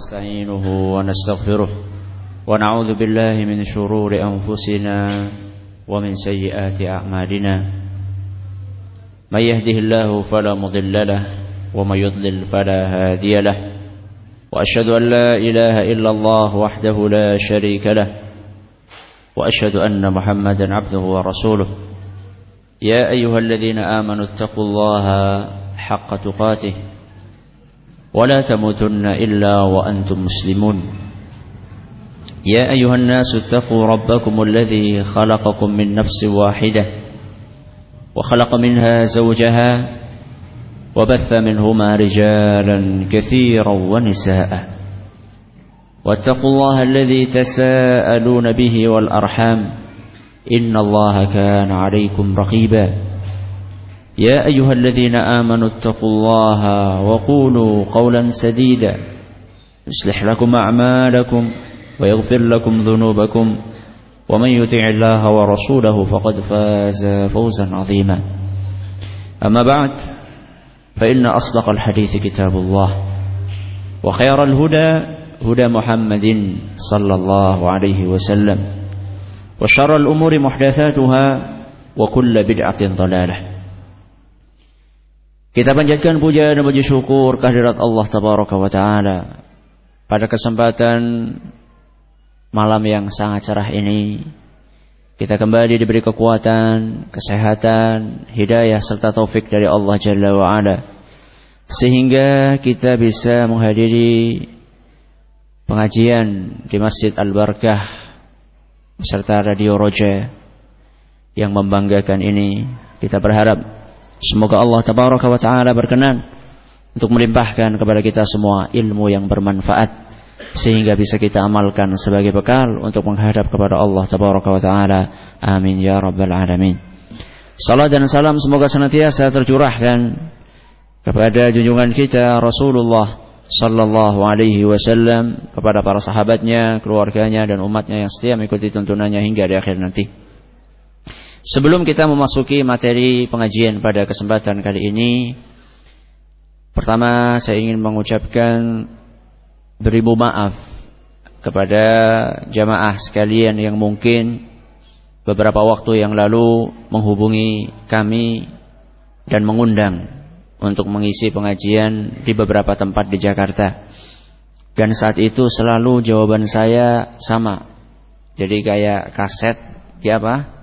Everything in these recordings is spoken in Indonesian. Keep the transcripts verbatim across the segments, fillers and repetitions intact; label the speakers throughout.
Speaker 1: ونستعينه ونستغفره ونعوذ بالله من شرور أنفسنا ومن سيئات أعمالنا من يهده الله فلا مضل له ومن يضلل فلا هادي له وأشهد أن لا إله إلا الله وحده لا شريك له وأشهد أن محمدا عبده ورسوله يا أيها الذين آمنوا اتقوا الله حق تقاته ولا تموتن إلا وأنتم مسلمون يا أيها الناس اتقوا ربكم الذي خلقكم من نفس واحدة وخلق منها زوجها وبث منهما رجالا كثيرا ونساء واتقوا الله الذي تساءلون به والأرحام إن الله كان عليكم رقيبا يا أيها الذين آمنوا اتقوا الله وقولوا قولا سديدا يصلح لكم أعمالكم ويغفر لكم ذنوبكم ومن يطع الله ورسوله فقد فاز فوزا عظيما أما بعد فإن أصدق الحديث كتاب الله وخير الهدى هدى محمد صلى الله عليه وسلم وشر الأمور محدثاتها وكل بدعة ضلالة. Kita panjatkan puja dan puji syukur kehadirat Allah Tabaraka wa Ta'ala pada kesempatan malam yang sangat cerah ini. Kita kembali diberi kekuatan, kesehatan, hidayah serta taufik dari Allah Jalla wa Ala, sehingga kita bisa menghadiri pengajian di Masjid Al-Barakah beserta Radio Roja yang membanggakan ini. Kita berharap semoga Allah Tabaraka wa Ta'ala berkenan untuk melimpahkan kepada kita semua ilmu yang bermanfaat, sehingga bisa kita amalkan sebagai bekal untuk menghadap kepada Allah Tabaraka wa Ta'ala. Amin ya Rabbal Alamin. Salam dan salam semoga senantiasa tercurahkan kepada junjungan kita Rasulullah Sallallahu alaihi wasallam, kepada para sahabatnya, keluarganya dan umatnya yang setia mengikuti tuntunannya hingga di akhir nanti. Sebelum kita memasuki materi pengajian pada kesempatan kali ini, pertama saya ingin mengucapkan beribu maaf kepada jamaah sekalian yang mungkin beberapa waktu yang lalu menghubungi kami dan mengundang untuk mengisi pengajian di beberapa tempat di Jakarta. Dan saat itu selalu jawaban saya sama. Jadi kayak kaset di apa?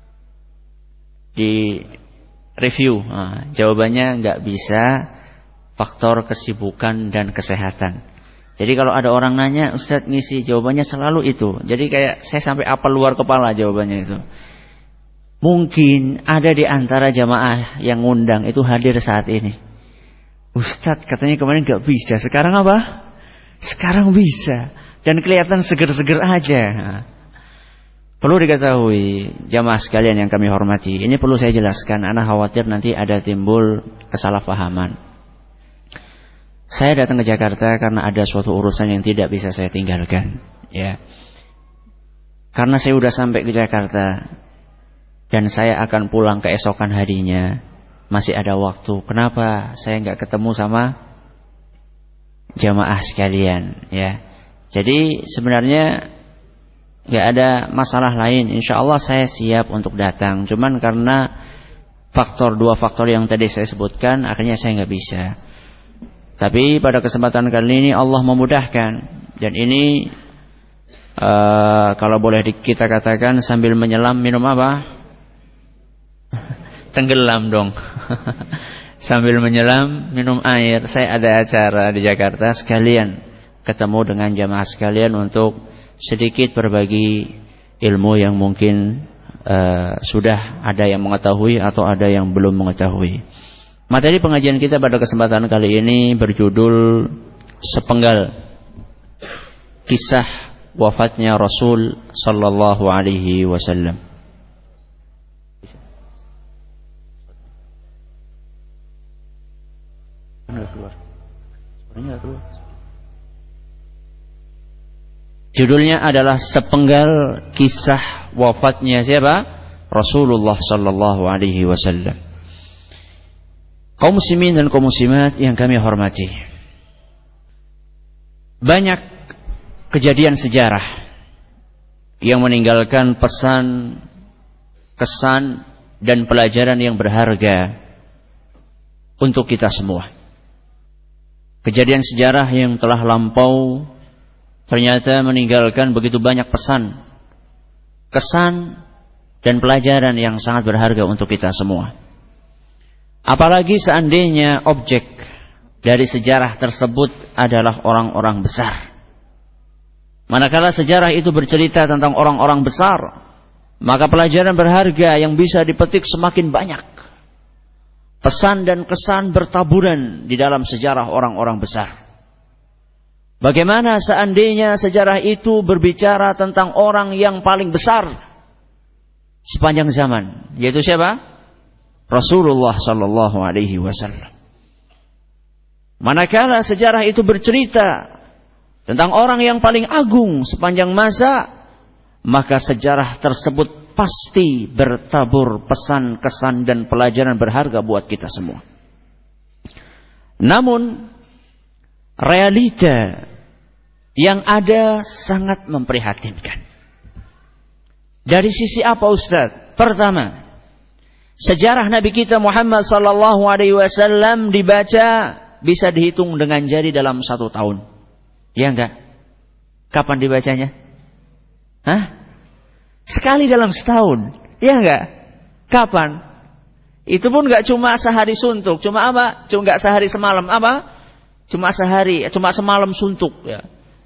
Speaker 1: Di review. Nah, jawabannya nggak bisa, faktor kesibukan dan kesehatan. Jadi kalau ada orang nanya, Ustadz ngisi, jawabannya selalu itu. Jadi kayak saya sampai apal luar kepala jawabannya itu. Mungkin ada di antara jamaah yang ngundang itu hadir saat ini. Ustadz katanya kemarin nggak bisa, sekarang apa? Sekarang bisa. Dan kelihatan seger-seger aja. Nah, perlu diketahui jamaah sekalian yang kami hormati, ini perlu saya jelaskan, ana khawatir nanti ada timbul kesalahpahaman. Saya datang ke Jakarta karena ada suatu urusan yang tidak bisa saya tinggalkan, ya. Karena saya sudah sampai ke Jakarta dan saya akan pulang keesokan harinya, masih ada waktu. Kenapa saya nggak ketemu sama jamaah sekalian, ya? Jadi sebenarnya nggak ada masalah lain. Insya Allah saya siap untuk datang. Cuman karena faktor dua faktor yang tadi saya sebutkan, akhirnya saya nggak bisa. Tapi pada kesempatan kali ini Allah memudahkan. Dan ini uh, kalau boleh kita katakan sambil menyelam minum apa? Tenggelam dong. Sambil menyelam minum air. Saya ada acara di Jakarta, sekalian ketemu dengan jamaah sekalian untuk sedikit berbagi ilmu yang mungkin uh, sudah ada yang mengetahui atau ada yang belum mengetahui. Materi pengajian kita pada kesempatan kali ini berjudul sepenggal kisah wafatnya Rasul Sallallahu alaihi wasallam. Judulnya adalah sepenggal kisah wafatnya siapa? Rasulullah Sallallahu alaihi wasallam. Kaum muslimin dan kaum muslimat yang kami hormati, banyak kejadian sejarah yang meninggalkan pesan, kesan, dan pelajaran yang berharga untuk kita semua. Kejadian sejarah yang telah lampau ternyata meninggalkan begitu banyak pesan, kesan, dan pelajaran yang sangat berharga untuk kita semua. Apalagi seandainya objek dari sejarah tersebut adalah orang-orang besar. Manakala sejarah itu bercerita tentang orang-orang besar, maka pelajaran berharga yang bisa dipetik semakin banyak. Pesan dan kesan bertaburan di dalam sejarah orang-orang besar. Bagaimana seandainya sejarah itu berbicara tentang orang yang paling besar sepanjang zaman, yaitu siapa? Rasulullah sallallahu alaihi wasallam. Manakala sejarah itu bercerita tentang orang yang paling agung sepanjang masa, maka sejarah tersebut pasti bertabur pesan, kesan, dan pelajaran berharga buat kita semua. Namun realita yang ada sangat memprihatinkan. Dari sisi apa, Ustaz? Pertama, sejarah Nabi kita Muhammad sallallahu alaihi wasallam dibaca bisa dihitung dengan jari dalam satu tahun. Ya enggak? Kapan dibacanya? Hah? Sekali dalam setahun. Ya enggak? Kapan? Itu pun enggak cuma sehari suntuk. Cuma apa? Cuma enggak sehari semalam. Apa? Cuma sehari, cuma semalam suntuk. Ya.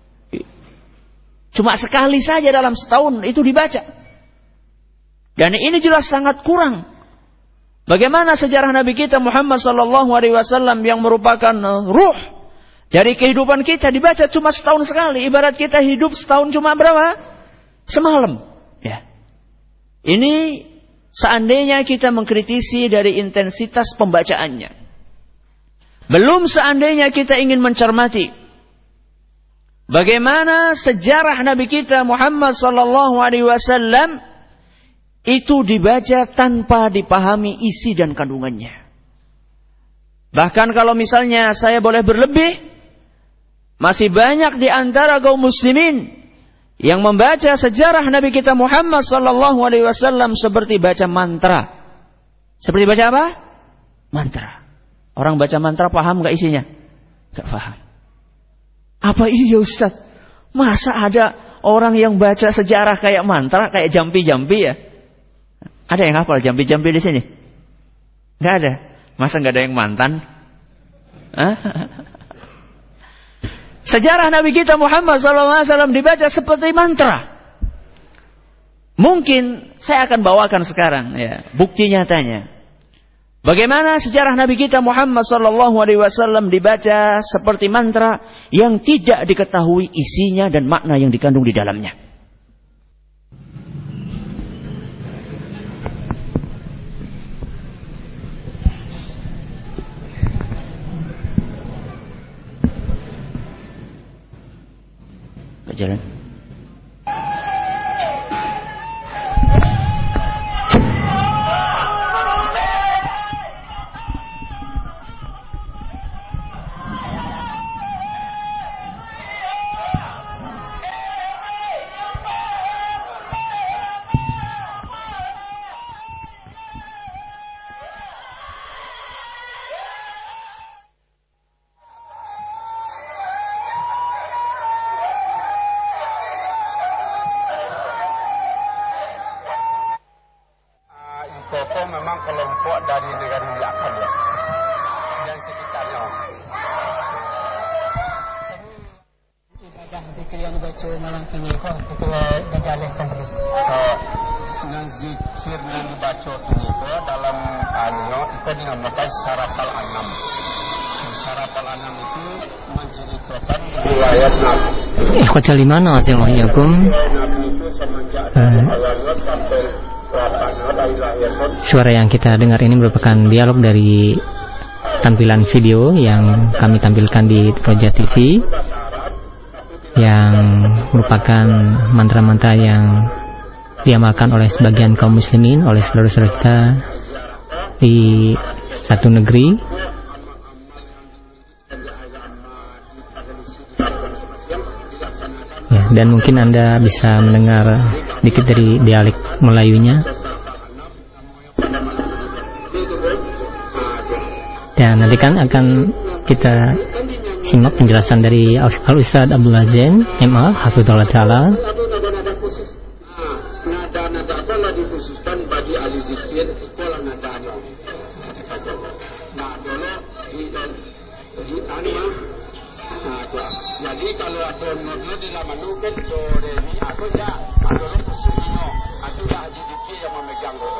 Speaker 1: Cuma sekali saja dalam setahun itu dibaca. Dan ini jelas sangat kurang. Bagaimana sejarah Nabi kita Muhammad sallallahu alaihi wasallam yang merupakan ruh dari kehidupan kita dibaca cuma setahun sekali. Ibarat kita hidup setahun cuma berapa? Semalam. Ya. Ini seandainya kita mengkritisi dari intensitas pembacaannya. Belum seandainya kita ingin mencermati bagaimana sejarah Nabi kita Muhammad sallallahu alaihi wasallam itu dibaca tanpa dipahami isi dan kandungannya. Bahkan kalau misalnya saya boleh berlebih, masih banyak di antara kaum muslimin yang membaca sejarah Nabi kita Muhammad sallallahu alaihi wasallam seperti baca mantra. Seperti baca apa? Mantra. Orang baca mantra paham enggak isinya? Enggak paham. Apa iya Ustaz? Masa ada orang yang baca sejarah kayak mantra, kayak jampi-jampi ya? Ada yang hafal jampi-jampi di sini? Enggak ada. Masa enggak ada yang mantan? Hah? Sejarah Nabi kita Muhammad sallallahu alaihi wasallam dibaca seperti mantra. Mungkin saya akan bawakan sekarang ya, bukti nyatanya. Bagaimana sejarah Nabi kita Muhammad sallallahu alaihi wasallam dibaca seperti mantra yang tidak diketahui isinya dan makna yang dikandung di dalamnya. Jalan.
Speaker 2: Ikhwatalimana azimahiyakum. Suara yang kita dengar ini merupakan dialog dari tampilan video yang kami tampilkan di Roja T V yang merupakan mantra-mantra yang diamalkan oleh sebagian kaum muslimin, oleh saudara-saudara kita di satu negeri dan mungkin Anda bisa mendengar sedikit dari dialek Melayunya. Dan nanti kan akan kita simak penjelasan dari Al-Ustaz Abdullah Zain M A Hafizahullah Ta'ala. Nada-nada apa dikhususkan bagi ahli zikir, pola nadanya. Nah, dulu di di anu ya. Jadi kalau ada nodo di dalam nuken do re mi aku ya, ada khususnya, ada ahli zikir yang memegang itu.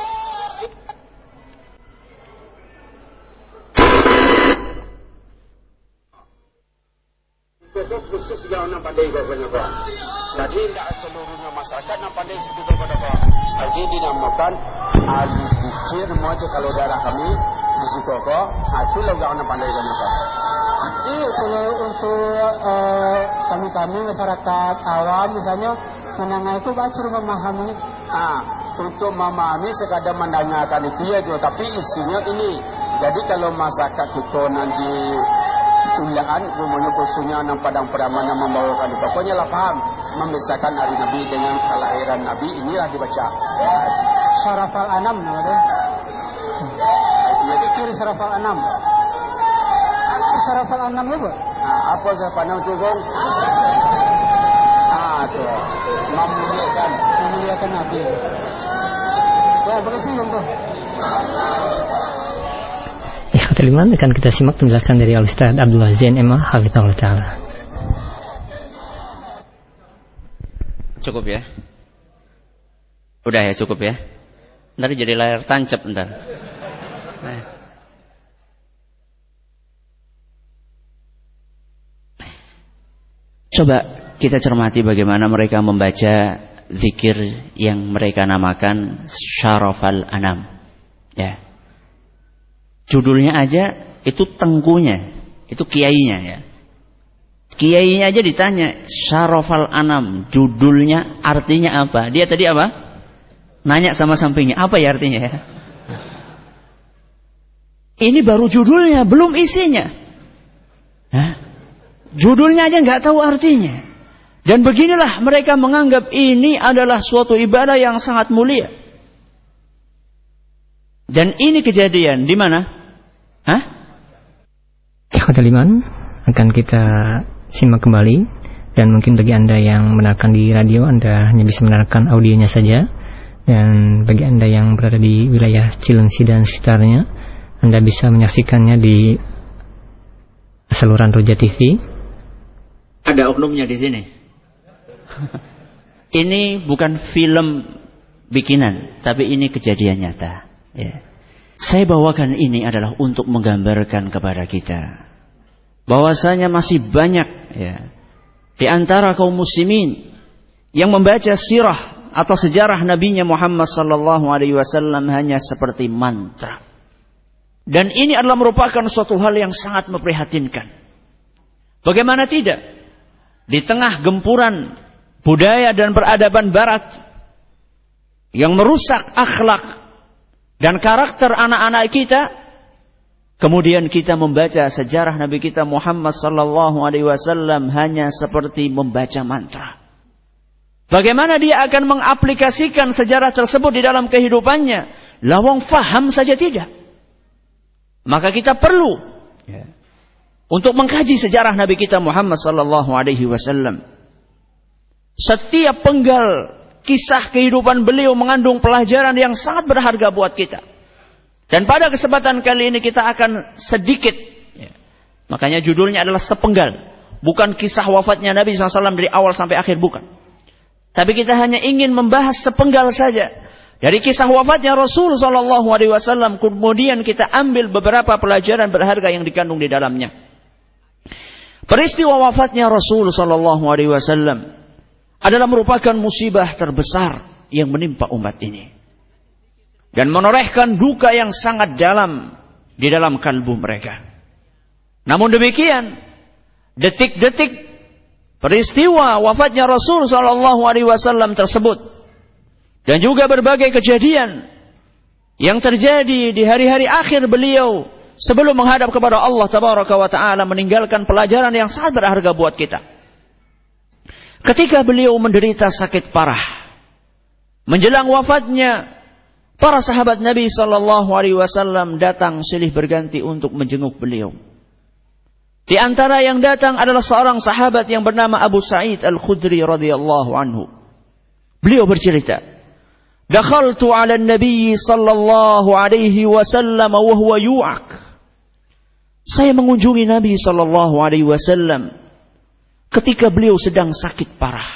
Speaker 2: Khusus juga orang pandai kau punya kau. Jadi tidak seluruhnya masyarakat yang pandai situ kau pada kau. Jadi dinamakan ahli zikir macam kalau daerah kami di situ kau. Itu lah orang pandai kau kau. Jadi kalau untuk kami kami masyarakat awam misalnya mendengar itu baca memahami. Ah, untuk memahami sekadar mendengarkan itu ya, tapi isinya ini. Jadi kalau masyarakat kita nanti ulangan umumnya khususnya enam padang peraman yang membawakan itu. Pokoknya lah paham membesarkan hari Nabi dengan kelahiran Nabi, inilah dibaca Syaraf al-Anam namanya. Jadi ciri Syaraf al-Anam. Syaraf al-Anam apa? Nah, apa Syaraf al-Anam itu, Gong? Ah, tu. Memuliakan, memuliakan Nabi. Ya, begitu Gong. Ikhwan akan kita simak penjelasan dari Al-Ustaz Abdullah Zain M A Hafizahullah Ta'ala.
Speaker 1: Cukup ya? Udah ya, cukup ya? Ntar jadi layar tancap ntar. Nah. Coba kita cermati bagaimana mereka membaca zikir yang mereka namakan Syarafal Anam. Ya. Judulnya aja itu tengkunya, itu kiainya ya. Kiainya aja ditanya Syarafal Anam, judulnya artinya apa? Dia tadi apa? Nanya sama sampingnya, apa ya artinya ya? Ini baru judulnya, belum isinya. Hah? Judulnya aja nggak tahu artinya. Dan beginilah mereka menganggap ini adalah suatu ibadah yang sangat mulia. Dan ini kejadian di mana? Hah?
Speaker 2: Ikhwatul iman, akan kita simak kembali. Dan mungkin bagi Anda yang mendengarkan di radio, Anda hanya bisa mendengarkan audionya saja. Dan bagi Anda yang berada di wilayah Cilengsi dan sekitarnya, Anda bisa menyaksikannya di saluran Roja T V.
Speaker 1: Ada oknumnya di sini. Ini bukan film bikinan, tapi ini kejadian nyata. Ya. Saya bawakan ini adalah untuk menggambarkan kepada kita bahwasanya masih banyak ya, di antara kaum muslimin yang membaca sirah atau sejarah Nabinya Muhammad sallallahu alaihi wasallam hanya seperti mantra. Dan ini adalah merupakan suatu hal yang sangat memprihatinkan. Bagaimana tidak? Di tengah gempuran budaya dan peradaban barat yang merusak akhlak dan karakter anak-anak kita, kemudian kita membaca sejarah Nabi kita Muhammad sallallahu alaihi wasallam hanya seperti membaca mantra. Bagaimana dia akan mengaplikasikan sejarah tersebut di dalam kehidupannya? Lawang faham saja tidak. Maka kita perlu ya, untuk mengkaji sejarah Nabi kita Muhammad sallallahu alaihi wasallam. Setiap penggal kisah kehidupan beliau mengandung pelajaran yang sangat berharga buat kita. Dan pada kesempatan kali ini kita akan sedikit, ya, makanya judulnya adalah sepenggal. Bukan kisah wafatnya Nabi shallallahu alaihi wasallam dari awal sampai akhir, bukan. Tapi kita hanya ingin membahas sepenggal saja dari kisah wafatnya Rasul shallallahu alaihi wasallam. Kemudian kita ambil beberapa pelajaran berharga yang dikandung di dalamnya. Peristiwa wafatnya Rasul shallallahu alaihi wasallam adalah merupakan musibah terbesar yang menimpa umat ini. Dan menorehkan duka yang sangat dalam di dalam kalbu mereka. Namun demikian, detik-detik peristiwa wafatnya Rasul sallallahu alaihi wasallam tersebut dan juga berbagai kejadian yang terjadi di hari-hari akhir beliau sebelum menghadap kepada Allah tabaraka wa taala meninggalkan pelajaran yang sangat berharga buat kita. ketika beliau menderita sakit parah, menjelang wafatnya, para sahabat Nabi sallallahu alaihi wasallam datang silih berganti untuk menjenguk beliau. Di antara yang datang adalah seorang sahabat yang bernama Abu Sa'id Al-Khudri radhiyallahu anhu. Beliau bercerita, "Dakhaltu 'ala an-nabiy sallallahu alaihi wasallam wa huwa yu'ak." Saya mengunjungi Nabi sallallahu alaihi wasallam ketika beliau sedang sakit parah.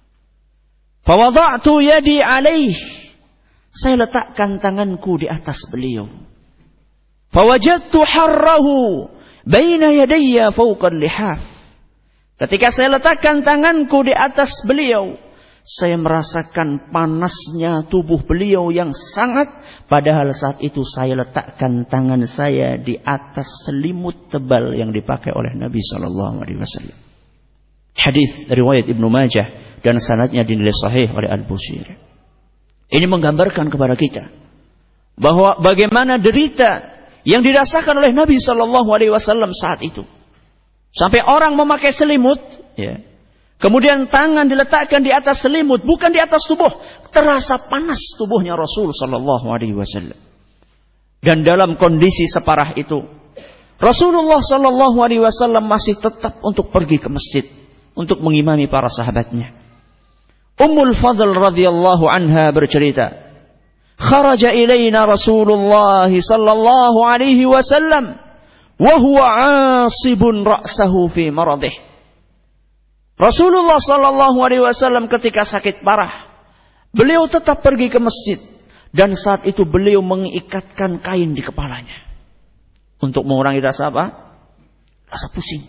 Speaker 1: Fa wada'tu yadi 'alaihi. Saya letakkan tanganku di atas beliau. Fa wajadtu harrahu baina yadayya fawqa al-lihaf. Ketika saya letakkan tanganku di atas beliau, saya merasakan panasnya tubuh beliau yang sangat, padahal saat itu saya letakkan tangan saya di atas selimut tebal yang dipakai oleh Nabi sallallahu alaihi wasallam. Hadis riwayat Ibnu Majah dan sanadnya dinilai sahih oleh Al-Busiri. Ini menggambarkan kepada kita bahwa bagaimana derita yang dirasakan oleh Nabi sallallahu alaihi wasallam saat itu. Sampai orang memakai selimut, ya. Kemudian tangan diletakkan di atas selimut, bukan di atas tubuh. Terasa panas tubuhnya Rasul sallallahu alaihi wasallam. Dan dalam kondisi separah itu, Rasulullah sallallahu alaihi wasallam masih tetap untuk pergi ke masjid untuk mengimami para sahabatnya. Ummul Fadl radhiyallahu anha bercerita, "Kharaja ilaina Rasulullah sallallahu alaihi wasallam wa huwa 'asibun ra'sahu fi maradih." Rasulullah sallallahu alaihi wasallam ketika sakit parah, beliau tetap pergi ke masjid dan saat itu beliau mengikatkan kain di kepalanya untuk mengurangi rasa apa? Rasa pusing.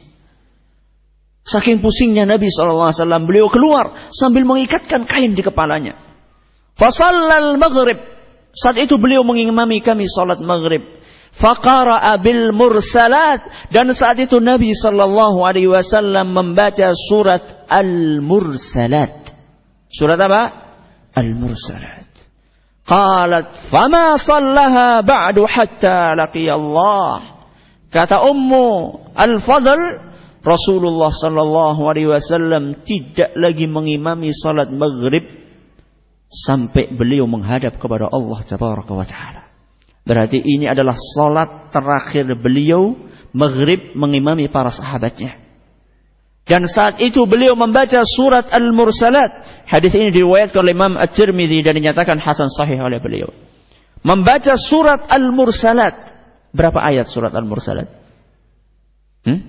Speaker 1: Saking pusingnya Nabi sallallahu alaihi wasallam, beliau keluar sambil mengikatkan kain di kepalanya. Fasallal maghrib. Saat itu beliau mengimami kami salat maghrib. Faqara'a bil mursalat, dan saat itu Nabi sallallahu alaihi wasallam membaca surat Al-Mursalat. Surat apa? Al-Mursalat. Qalat fama sallaha ba'du hatta laqiya Allah. Kata Ummu Al-Fadl, Rasulullah sallallahu alaihi wasallam tidak lagi mengimami salat maghrib sampai beliau menghadap kepada Allah tabaraka wa taala. Berarti ini adalah salat terakhir beliau maghrib mengimami para sahabatnya. Dan saat itu beliau membaca surat Al-Mursalat. Hadis ini diriwayatkan oleh Imam At-Tirmidzi dan dinyatakan hasan sahih oleh beliau. Membaca surat Al-Mursalat. Berapa ayat surat Al-Mursalat? Hmm?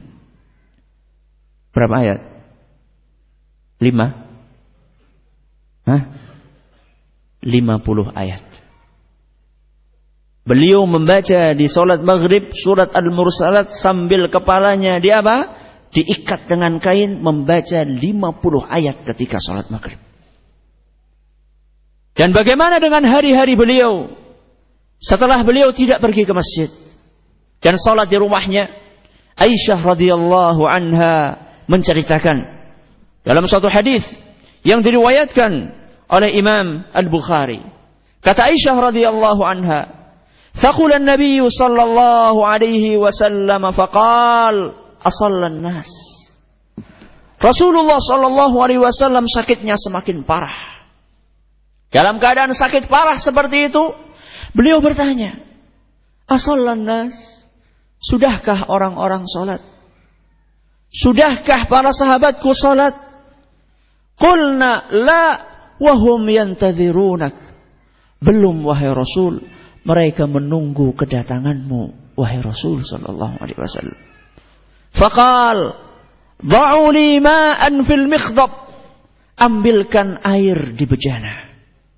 Speaker 1: Berapa ayat? Lima? Hah? Lima puluh ayat. Beliau membaca di salat maghrib surat Al-Mursalat sambil kepalanya di apa? Diikat dengan kain, membaca lima puluh ayat ketika salat maghrib. Dan bagaimana dengan hari-hari beliau setelah beliau tidak pergi ke masjid dan salat di rumahnya? Aisyah radhiyallahu anha menceritakan dalam suatu hadis yang diriwayatkan oleh Imam Al-Bukhari. Kata Aisyah radhiyallahu anha, "Thaqula an-nabiy sallallahu alaihi wasallam faqal asalla an-nas." Rasulullah sallallahu alaihi wasallam sakitnya semakin parah. Dalam keadaan sakit parah seperti itu, beliau bertanya, "Asalla an-nas?" Sudahkah orang-orang salat? Sudahkah para sahabatku salat? Qulna la wa hum yantadhirunak. Belum wahai Rasul, mereka menunggu kedatanganmu wahai Rasul sallallahu alaihi wasallam. Faqal dha'u li ma'an fil mikhdab. Ambilkan air di bejana.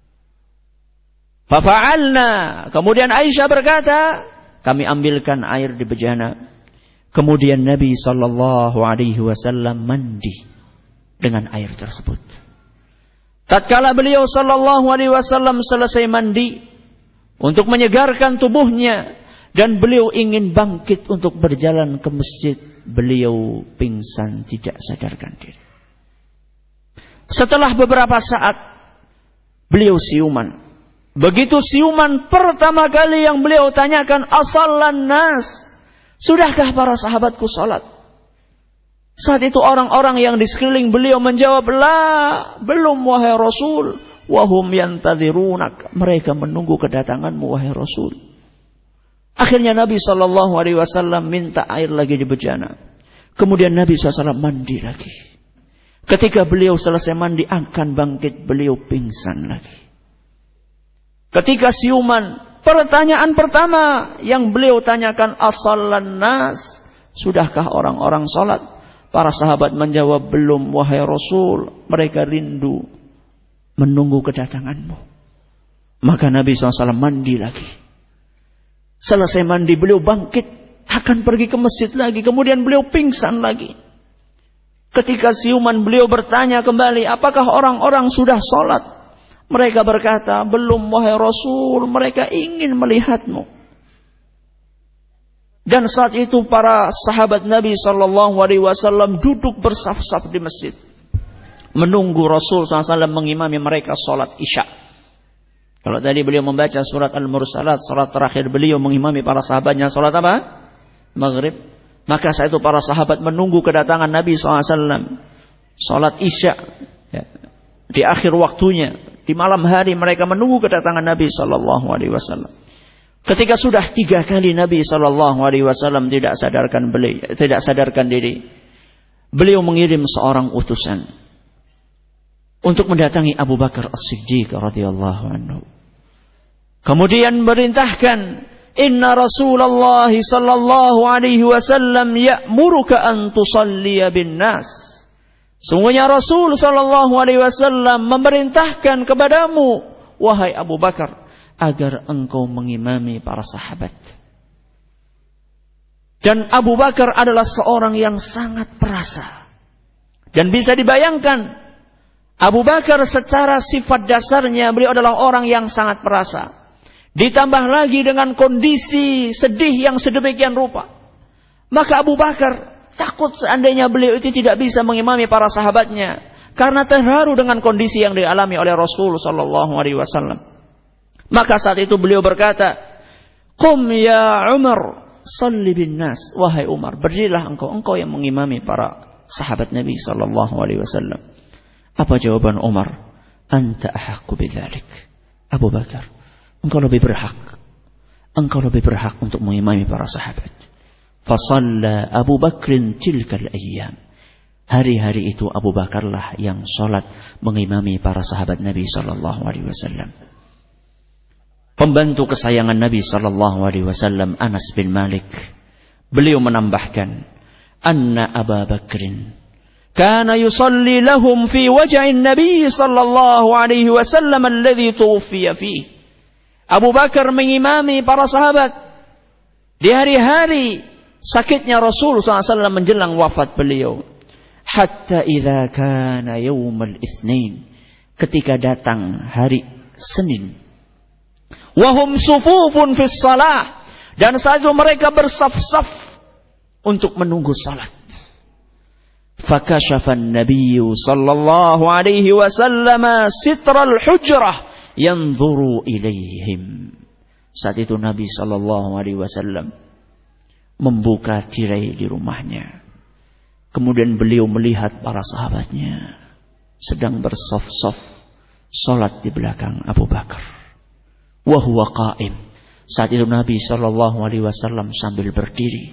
Speaker 1: Fafa'alna. Kemudian Aisyah berkata, kami ambilkan air di bejana. Kemudian Nabi sallallahu alaihi wasallam mandi dengan air tersebut. Tatkala beliau sallallahu alaihi wasallam selesai mandi untuk menyegarkan tubuhnya dan beliau ingin bangkit untuk berjalan ke masjid, beliau pingsan tidak sadarkan diri. Setelah beberapa saat beliau siuman. Begitu siuman pertama kali yang beliau tanyakan, asallan nas, sudahkah para sahabatku salat? Saat itu orang-orang yang di sekeliling beliau menjawab, "La, belum wahai Rasul." Wahum yantadhirunak, mereka menunggu kedatanganmu wahai Rasul. Akhirnya Nabi sallallahu alaihi wasallam minta air lagi di bejana. Kemudian Nabi sallallahu alaihi wasallam mandi lagi. Ketika beliau selesai mandi akan bangkit, beliau pingsan lagi. Ketika siuman, pertanyaan pertama yang beliau tanyakan, "Asallan nas?" Sudahkah orang-orang salat? Para sahabat menjawab, "Belum wahai Rasul, mereka rindu menunggu kedatanganmu." Maka Nabi sallallahu alaihi wasallam mandi lagi. Selesai mandi beliau bangkit, akan pergi ke masjid lagi. Kemudian beliau pingsan lagi. Ketika siuman beliau bertanya kembali, "Apakah orang-orang sudah sholat?" Mereka berkata, "Belum wahai Rasul, mereka ingin melihatmu." Dan saat itu para sahabat Nabi sallallahu alaihi wasallam duduk bersaf-saf di masjid, menunggu Rasul sallallahu alaihi wasallam mengimami mereka sholat isya. Kalau tadi beliau membaca surat Al-Mursalat, sholat terakhir beliau mengimami para sahabatnya sholat apa? Maghrib. Maka saat itu para sahabat menunggu kedatangan Nabi sallallahu alaihi wasallam sholat isya, ya, di akhir waktunya, di malam hari mereka menunggu kedatangan Nabi sallallahu alaihi wasallam. Ketika sudah tiga kali Nabi sallallahu alaihi wasallam tidak sadarkan beliau, tidak sadarkan diri, beliau mengirim seorang utusan untuk mendatangi Abu Bakar As-Siddiq radhiyallahu anhu. Kemudian merintahkan, "Inna Rasulullah sallallahu alaihi wasallam ya'muruka an tusalliya bin nas." Sungguhnya Rasul sallallahu alaihi wasallam memerintahkan kepadamu wahai Abu Bakar agar engkau mengimami para sahabat. Dan Abu Bakar adalah seorang yang sangat perasa. Dan bisa dibayangkan, Abu Bakar secara sifat dasarnya beliau adalah orang yang sangat perasa. Ditambah lagi dengan kondisi sedih yang sedemikian rupa. Maka Abu Bakar takut seandainya beliau itu tidak bisa mengimami para sahabatnya. Karena terharu dengan kondisi yang dialami oleh Rasul sallallahu alaihi wasallam. Maka saat itu beliau berkata, "Qum ya Umar, salli bin nas." Wahai Umar, berdirilah engkau, engkau yang mengimami para sahabat Nabi sallallahu alaihi wasallam. Apa jawaban Umar? "Anta ahaqqu bidzalik." Abu Bakar, engkau lebih berhak. Engkau lebih berhak untuk mengimami para sahabat. Fasalla Abu Bakrin tilkal ayyam. Hari-hari itu Abu Bakarlah yang sholat mengimami para sahabat Nabi sallallahu alaihi wasallam. Pembantu kesayangan Nabi sallallahu alaihi wasallam Anas bin Malik, beliau menambahkan, "Anna Abu Bakrin kana yusalli lahum fi waj'in Nabi sallallahu alaihi wasallam alladhi tuwfiya fihi." Abu Bakar mengimami para sahabat di hari-hari sakitnya Rasul sallallahu alaihi wasallam menjelang wafat beliau. Hatta idza kana yaumul itsnain, ketika datang hari Senin. Wahum sufufun fis salah, dan saat itu mereka bersaf-saf untuk menunggu salat. Fakashafan Nabiyyu sallallahu alaihi wasallam sitral hujrah yanzuru ilaihim. Saat itu Nabi sallallahu alaihi wasallam membuka tirai di rumahnya. Kemudian beliau melihat para sahabatnya sedang bersaf-saf salat di belakang Abu Bakar. Wa huwa qa'im. Saat itu Nabi sallallahu alaihi wasallam sambil berdiri.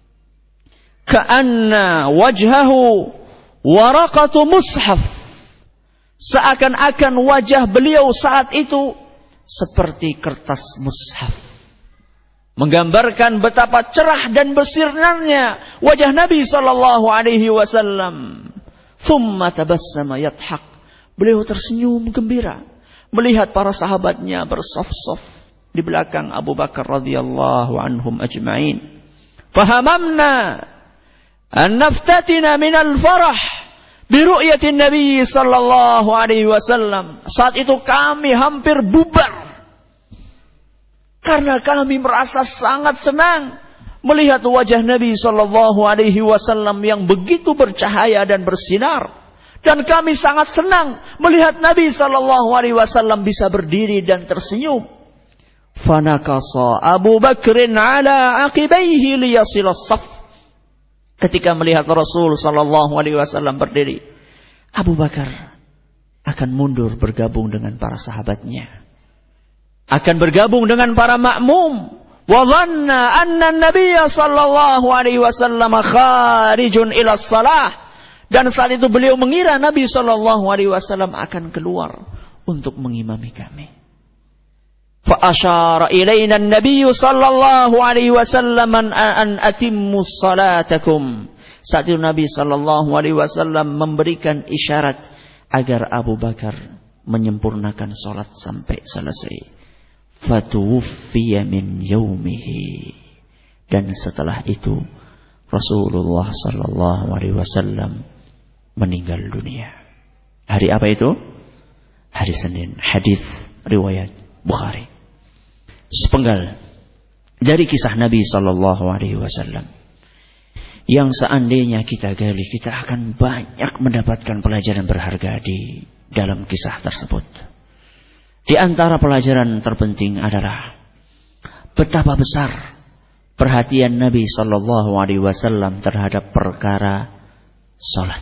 Speaker 1: Ka'anna wajhahu waraqatu mushaf. Seakan-akan wajah beliau saat itu seperti kertas mushaf. Menggambarkan betapa cerah dan bersinarnya wajah Nabi sallallahu alaihi wasallam. Thumma tabassama yathaq. Beliau tersenyum gembira melihat para sahabatnya bersaf-saf di belakang Abu Bakar radhiyallahu anhum ajma'in. Fahamamna an naftatina minal farah bi ru'yatin Nabi sallallahu alaihi wasallam. Saat itu kami hampir bubar karena kami merasa sangat senang melihat wajah Nabi sallallahu alaihi wasallam yang begitu bercahaya dan bersinar. Dan kami sangat senang melihat Nabi sallallahu alaihi wasallam bisa berdiri dan tersenyum. Fanakasa Abu Bakrin ala aqibaihi liyasil as-saf. ketika melihat Rasul sallallahu alaihi wasallam berdiri, Abu Bakar akan mundur bergabung dengan para sahabatnya, akan bergabung dengan para makmum. Wa dhanna anna an-nabiy sallallahu alaihi wasallam kharijun ila shalah, dan saat itu beliau mengira Nabi sallallahu alaihi wasallam akan keluar untuk mengimami kami. Fa asyara ilaina an-nabiy sallallahu alaihi wasallam an atimmu salatakum. Saat itu Nabi sallallahu alaihi wasallam memberikan isyarat agar Abu Bakar menyempurnakan salat sampai selesai. Fatuwuffiya min yaumihi, dan setelah itu Rasulullah sallallahu alaihi wasallam meninggal dunia. Hari apa itu? Hari Senin. Hadis riwayat Bukhari. Sepenggal dari kisah Nabi sallallahu alaihi wasallam yang seandainya kita gali, kita akan banyak mendapatkan pelajaran berharga di dalam kisah tersebut. Di antara pelajaran terpenting adalah betapa besar perhatian Nabi sallallahu alaihi wasallam terhadap perkara salat.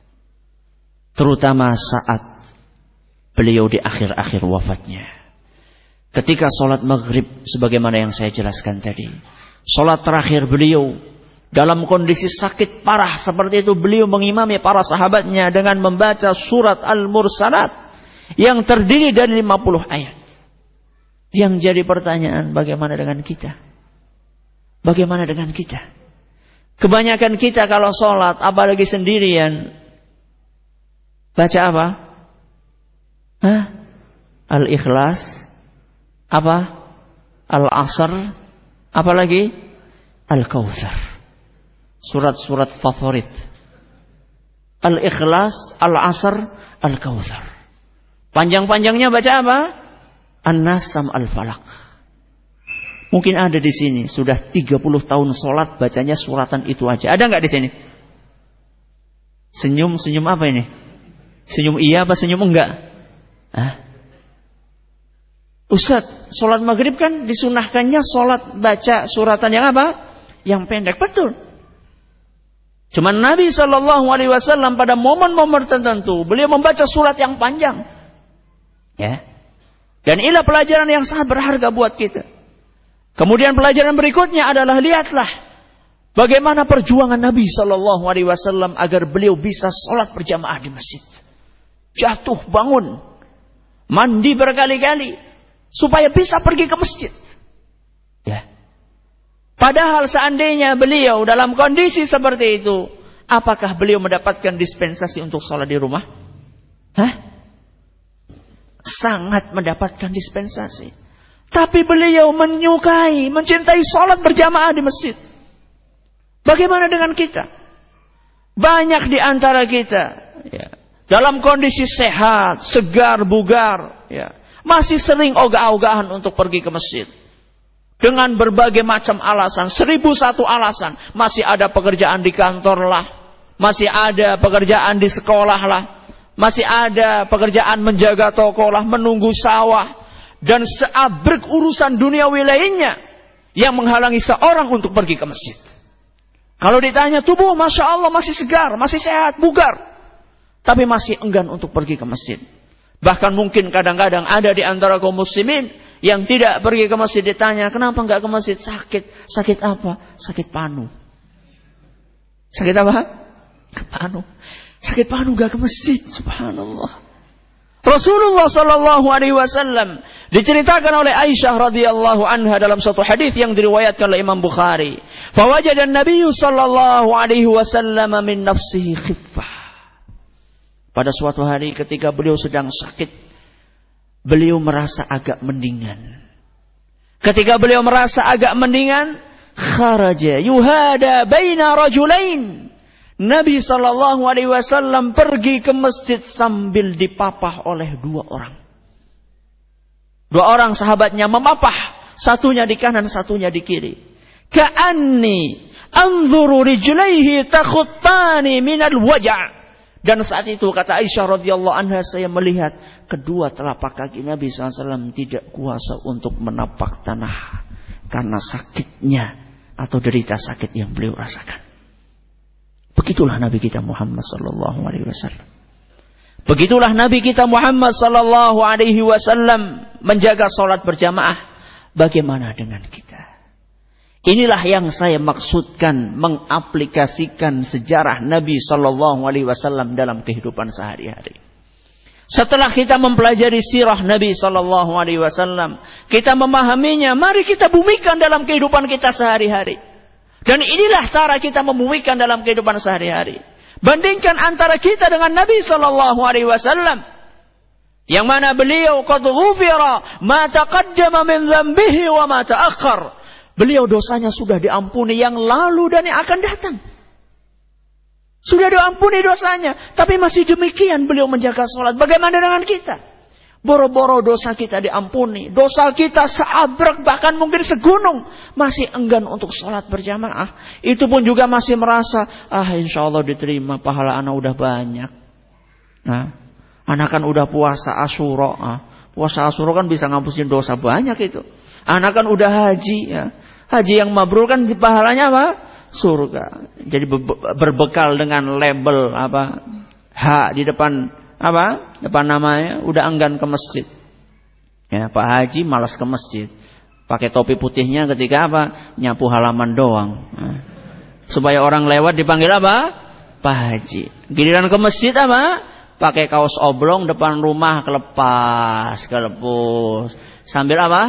Speaker 1: Terutama saat beliau di akhir-akhir wafatnya. Ketika salat maghrib, sebagaimana yang saya jelaskan tadi, salat terakhir beliau dalam kondisi sakit parah seperti itu, beliau mengimami para sahabatnya dengan membaca surat Al-Mursalat yang terdiri dari lima puluh ayat. Yang jadi pertanyaan, bagaimana dengan kita? Bagaimana dengan kita? Kebanyakan kita kalau sholat, apalagi sendirian, baca apa? Hah? Al-Ikhlas, apa? Al-Asr, apalagi? Al-Kautsar. Surat-surat favorit. Al-Ikhlas, Al-Asr, Al-Kautsar. Panjang-panjangnya baca apa? An-Nas sama Al-Falaq. Mungkin ada di sini sudah tiga puluh tahun sholat bacanya suratan itu aja. Ada nggak di sini? Senyum, senyum apa ini? Senyum iya apa senyum enggak? Hah? Ustaz, sholat maghrib kan disunahkannya sholat baca suratan yang apa? Yang pendek. Betul. Cuman Nabi sallallahu alaihi wasallam pada momen-momen tertentu beliau membaca surat yang panjang. Ya. Dan inilah pelajaran yang sangat berharga buat kita. Kemudian pelajaran berikutnya adalah, lihatlah bagaimana perjuangan Nabi sallallahu alaihi wasallam agar beliau bisa sholat berjamaah di masjid. Jatuh bangun, mandi berkali-kali supaya bisa pergi ke masjid. Ya. Padahal seandainya beliau dalam kondisi seperti itu, apakah beliau mendapatkan dispensasi untuk sholat di rumah? Hah? Sangat mendapatkan dispensasi. Tapi beliau menyukai, mencintai sholat berjamaah di masjid. Bagaimana dengan kita? Banyak di antara kita, ya, dalam kondisi sehat, segar, bugar, ya, masih sering ogah-ogahan untuk pergi ke masjid. Dengan berbagai macam alasan, seribu satu alasan. Masih ada pekerjaan di kantor lah, masih ada pekerjaan di sekolah lah, masih ada pekerjaan menjaga toko lah, menunggu sawah, dan seabrek urusan duniawi lainnya yang menghalangi seorang untuk pergi ke masjid. Kalau ditanya tubuh, masya Allah masih segar, masih sehat, bugar, tapi masih enggan untuk pergi ke masjid. Bahkan mungkin kadang-kadang ada di antara kaum muslimin yang tidak pergi ke masjid, ditanya kenapa enggak ke masjid? Sakit. Sakit apa? Sakit panu. Sakit apa? Panu. Sakit panu gak ke masjid. Subhanallah. Rasulullah sallallahu alaihi wasallam diceritakan oleh Aisyah radhiyallahu anha dalam satu hadis yang diriwayatkan oleh Imam Bukhari. Fawajada an-nabiy sallallahu alaihi wasallam min nafsihi khiffah. Pada suatu hari ketika beliau sedang sakit, beliau merasa agak mendingan. Ketika beliau merasa agak mendingan, kharaja yuhada baina rajulain. Nabi sallallahu alaihi wasallam pergi ke masjid sambil dipapah oleh dua orang. Dua orang sahabatnya memapah, satunya di kanan, satunya di kiri. Ka'anni anzuru rijlaihi takhuttani minal waja'. Dan saat itu kata Aisyah radhiyallahu anha, saya melihat kedua telapak kaki Nabi sallallahu alaihi wasallam tidak kuasa untuk menapak tanah karena sakitnya atau derita sakit yang beliau rasakan. Begitulah Nabi kita Muhammad sallallahu alaihi wasallam. Begitulah Nabi kita Muhammad sallallahu alaihi wasallam menjaga salat berjamaah. Bagaimana dengan kita? Inilah yang saya maksudkan mengaplikasikan sejarah Nabi sallallahu alaihi wasallam dalam kehidupan sehari-hari. Setelah kita mempelajari sirah Nabi sallallahu alaihi wasallam, kita memahaminya, mari kita bumikan dalam kehidupan kita sehari-hari. Dan inilah cara kita membumikan dalam kehidupan sehari-hari. Bandingkan antara kita dengan Nabi sallallahu alaihi wasallam, yang mana beliau qad ghufira ma taqaddama min dhanbihi wa ma ta'akhkhar. Beliau dosanya sudah diampuni yang lalu dan yang akan datang. Sudah diampuni dosanya, tapi masih demikian beliau menjaga salat. Bagaimana dengan kita? Boro-boro dosa kita diampuni, dosa kita seabrek bahkan mungkin segunung, masih enggan untuk salat berjamaah. Itu pun juga masih merasa, ah insya Allah diterima, pahala anak udah banyak. Nah, anak kan udah puasa Asyura, ah, puasa Asyura kan bisa ngapusin dosa banyak itu. Anak kan udah haji, ya. Haji yang mabrur kan pahalanya apa? Surga. Jadi berbekal dengan label apa? H di depan apa? Depan namanya, udah enggan ke masjid. Ya, Pak Haji malas ke masjid. Pakai topi putihnya ketika apa? Nyapu halaman doang. Nah, supaya orang lewat dipanggil apa? Pak Haji. Giliran ke masjid apa? Pakai kaos oblong depan rumah kelepas, kelepus. Sambil apa?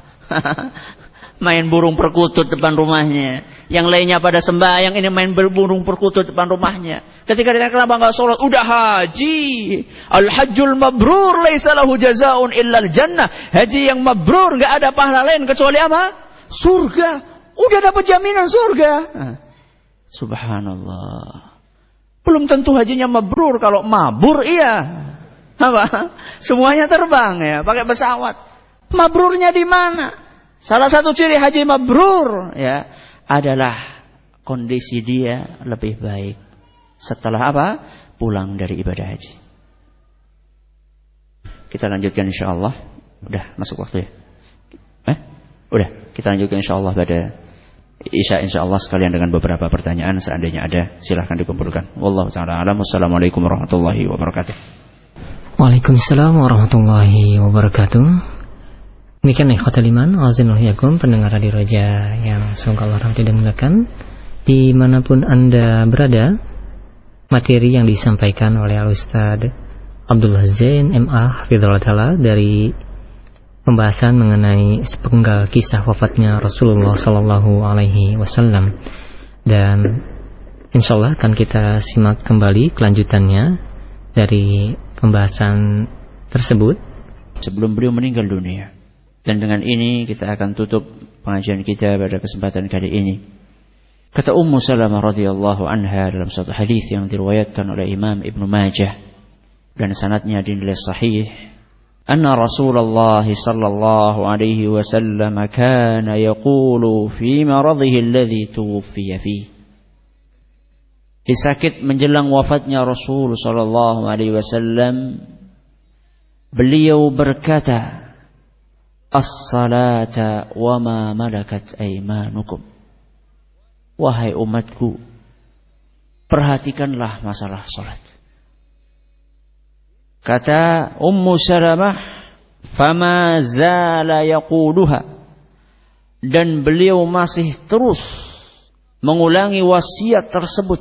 Speaker 1: Main burung perkutut depan rumahnya. Yang lainnya pada sembahyang, ini main burung perkutut depan rumahnya. Ketika ditanya kenapa enggak sholat, udah haji. Al-hajjul mabrur laisa lahu jazaa'un illa al-jannah. Haji yang mabrur enggak ada pahala lain kecuali apa? Surga. Udah dapat jaminan surga. Nah, subhanallah. Belum tentu hajinya mabrur, kalau mabur iya. Apa? Semuanya terbang ya, pakai pesawat. Mabrurnya di mana? Salah satu ciri haji mabrur ya adalah kondisi dia lebih baik setelah apa? Pulang dari ibadah haji. Kita lanjutkan insyaallah. Udah masuk waktu ya? Eh? Udah, kita lanjutkan insyaallah pada Isya insyaallah sekalian dengan beberapa pertanyaan seandainya ada, silahkan dikumpulkan. Wallahu taala alam. Wassalamualaikum warahmatullahi wabarakatuh.
Speaker 3: Waalaikumsalam warahmatullahi wabarakatuh. Demikian ikhwatul iman, azinul yakum, pendengar Radio Roja yang semoga Allah tidak menggunakan dimanapun Anda berada. Materi yang disampaikan oleh Al-Ustaz Abdullah Zain M A Hafizahullah Ta'ala dari pembahasan mengenai sepenggal kisah wafatnya Rasulullah Sallallahu Alaihi Wasallam, dan insyaallah akan kita simak kembali kelanjutannya dari pembahasan tersebut
Speaker 1: sebelum beliau meninggal dunia. Dan dengan ini kita akan tutup pengajian kita pada kesempatan kali ini. Kata Ummu Salamah radhiyallahu anha dalam satu hadis yang diriwayatkan oleh Imam Ibnu Majah dan sanadnya dinilai sahih, anna Rasulullah sallallahu alaihi wasallam kana yaqulu fi maradhihi alladhi tuwfiya fihi. Di sakit menjelang wafatnya Rasul sallallahu alaihi wasallam, beliau berkata, as-salata wa ma malakat aymanukum. Wahai umatku, perhatikanlah masalah salat. Kata Ummu Salamah, fama zala yaquluha, dan beliau masih terus mengulangi wasiat tersebut.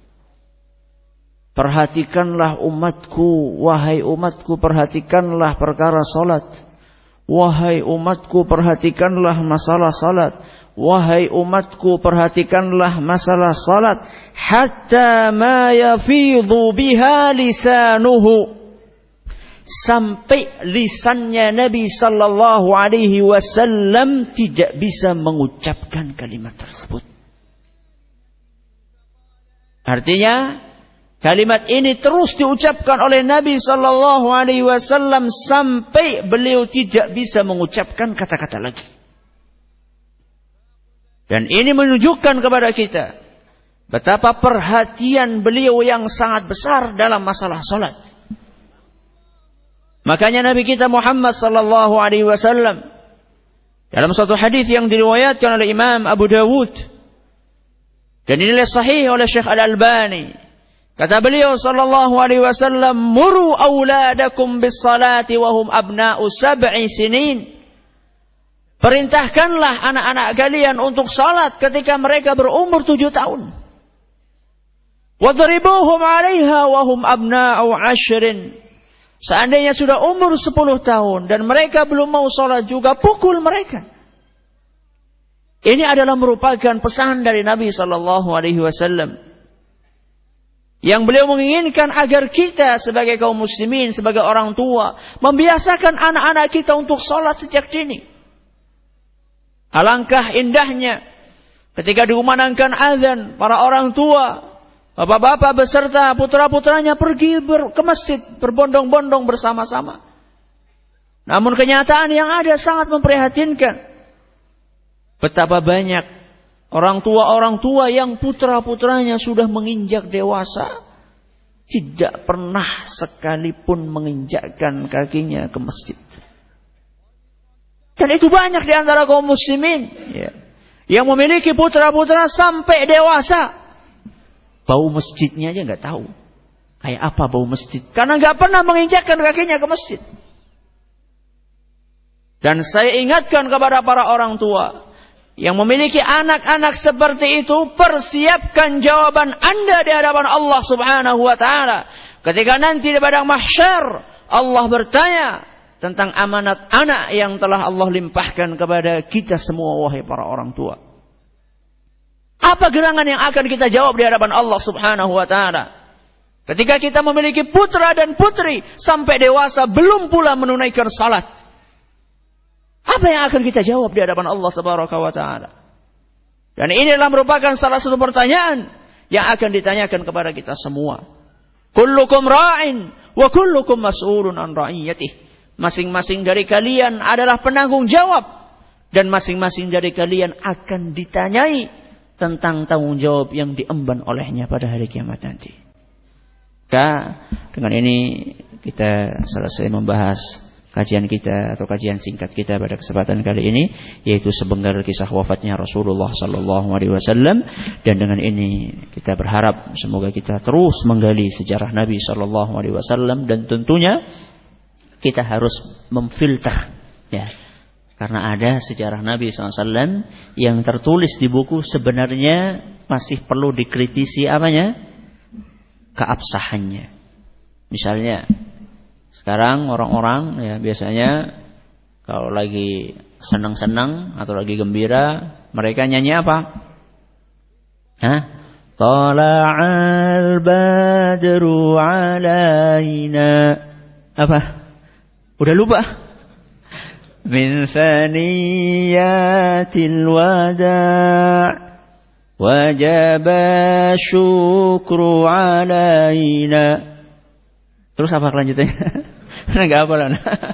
Speaker 1: Perhatikanlah umatku, wahai umatku, perhatikanlah perkara salat. Wahai umatku, perhatikanlah masalah salat. Wahai umatku, perhatikanlah masalah salat. Hatta ma yafidhu biha lisanuhu, sampai lisannya Nabi sallallahu alaihi wasallam tidak bisa mengucapkan kalimat tersebut. Artinya kalimat ini terus diucapkan oleh Nabi sallallahu alaihi wasallam sampai beliau tidak bisa mengucapkan kata-kata lagi. Dan ini menunjukkan kepada kita betapa perhatian beliau yang sangat besar dalam masalah salat. Makanya Nabi kita Muhammad sallallahu alaihi wasallam dalam satu hadis yang diriwayatkan oleh Imam Abu Dawud Dan dinilai sahih oleh Syekh Al-Albani. Kata beliau sallallahu alaihi wasallam, "Muru auladakum bis-salati wa hum abna'u sab'i sinin." Perintahkanlah anak-anak kalian untuk salat ketika mereka berumur tujuh tahun. Wadribuhum 'alaiha wa hum abna'u 'ashrin. Seandainya sudah umur sepuluh tahun dan mereka belum mau salat juga, pukul mereka. Ini adalah merupakan pesan dari Nabi sallallahu alaihi wasallam. Yang beliau menginginkan agar kita sebagai kaum muslimin, sebagai orang tua, membiasakan anak-anak kita untuk sholat sejak dini. Alangkah indahnya ketika dikumandangkan azan, para orang tua, bapak-bapak beserta putra-putranya pergi ber- ke masjid, berbondong-bondong bersama-sama. Namun kenyataan yang ada sangat memprihatinkan. Betapa banyak orang tua-orang tua yang putra-putranya sudah menginjak dewasa, tidak pernah sekalipun menginjakkan kakinya ke masjid. Dan itu banyak di antara kaum muslimin, ya, yang memiliki putra-putra sampai dewasa, bau masjidnya aja nggak tahu. Kayak apa bau masjid? Karena nggak pernah menginjakkan kakinya ke masjid. Dan saya ingatkan kepada para orang tua yang memiliki anak-anak seperti itu, persiapkan jawaban Anda di hadapan Allah Subhanahu wa taala. Ketika nanti di padang mahsyar Allah bertanya tentang amanat anak yang telah Allah limpahkan kepada kita semua, wahai para orang tua. Apa gerangan yang akan kita jawab di hadapan Allah Subhanahu wa taala? Ketika kita memiliki putra dan putri sampai dewasa belum pula menunaikan salat. Apa yang akan kita jawab di hadapan Allah Tabaraka wa Ta'ala? Dan ini adalah merupakan salah satu pertanyaan yang akan ditanyakan kepada kita semua. Kullukum ra'in wa kullukum mas'ulun an ra'iyatih. Masing-masing dari kalian adalah penanggung jawab, dan masing-masing dari kalian akan ditanyai tentang tanggung jawab yang diemban olehnya pada hari kiamat nanti. Maka dengan ini kita selesai membahas kajian kita atau kajian singkat kita pada kesempatan kali ini, yaitu sepenggal kisah wafatnya Rasulullah sallallahu alaihi wasallam. Dan dengan ini kita berharap semoga kita terus menggali sejarah Nabi sallallahu alaihi wasallam, dan tentunya kita harus memfilter, ya, karena ada sejarah Nabi sallallahu alaihi wasallam yang tertulis di buku sebenarnya masih perlu dikritisi apanya? Keabsahannya. Misalnya sekarang orang-orang ya biasanya kalau lagi senang-senang atau lagi gembira, mereka nyanyi apa? Hah? Tala'al badru alaina. Apa? Udah lupa? Min thaniyatil wada' wajaba syukru alaina. Terus apa kelanjutannya? Enggak apa lah.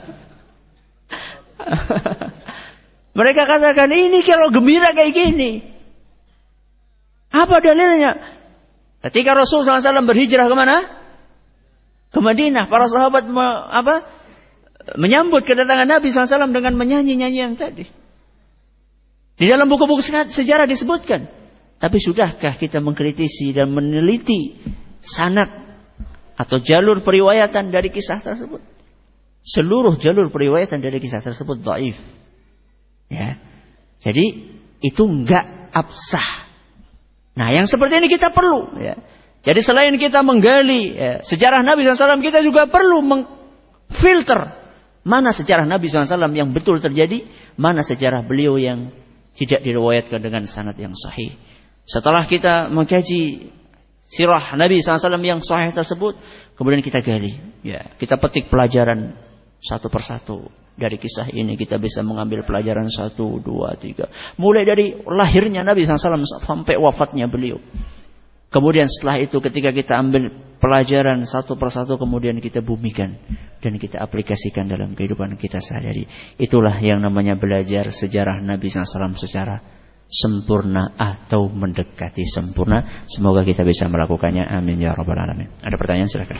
Speaker 1: Mereka katakan ini kalau gembira kayak gini. Apa dalilnya? Ketika Rasulullah sallallahu alaihi wasallam berhijrah kemana? Ke Madinah. Para sahabat me, apa? menyambut kedatangan Nabi sallallahu alaihi wasallam dengan menyanyi nyanyian tadi. Di dalam buku-buku sejarah disebutkan. Tapi sudahkah kita mengkritisi dan meneliti sanad atau jalur periwayatan dari kisah tersebut? Seluruh jalur periwayatan dari kisah tersebut dhaif. Ya. Jadi itu enggak absah. Nah, yang seperti ini kita perlu, ya. Jadi selain kita menggali ya, sejarah Nabi sallallahu alaihi wasallam, kita juga perlu mengfilter mana sejarah Nabi sallallahu alaihi wasallam yang betul terjadi, mana sejarah beliau yang tidak diriwayatkan dengan sanad yang sahih. Setelah kita mengkaji sirah Nabi sallallahu alaihi wasallam yang sahih tersebut, kemudian kita gali, ya, kita petik pelajaran satu persatu dari kisah ini. Kita bisa mengambil pelajaran satu, dua, tiga, mulai dari lahirnya Nabi sallallahu alaihi wasallam sampai wafatnya beliau. Kemudian setelah itu ketika kita ambil pelajaran satu persatu, kemudian kita bumikan dan kita aplikasikan dalam kehidupan kita sehari-hari. Itulah yang namanya belajar sejarah Nabi sallallahu alaihi wasallam secara sempurna atau mendekati sempurna. Semoga kita bisa melakukannya. Amin ya rabbal alamin. Ada pertanyaan, silakan.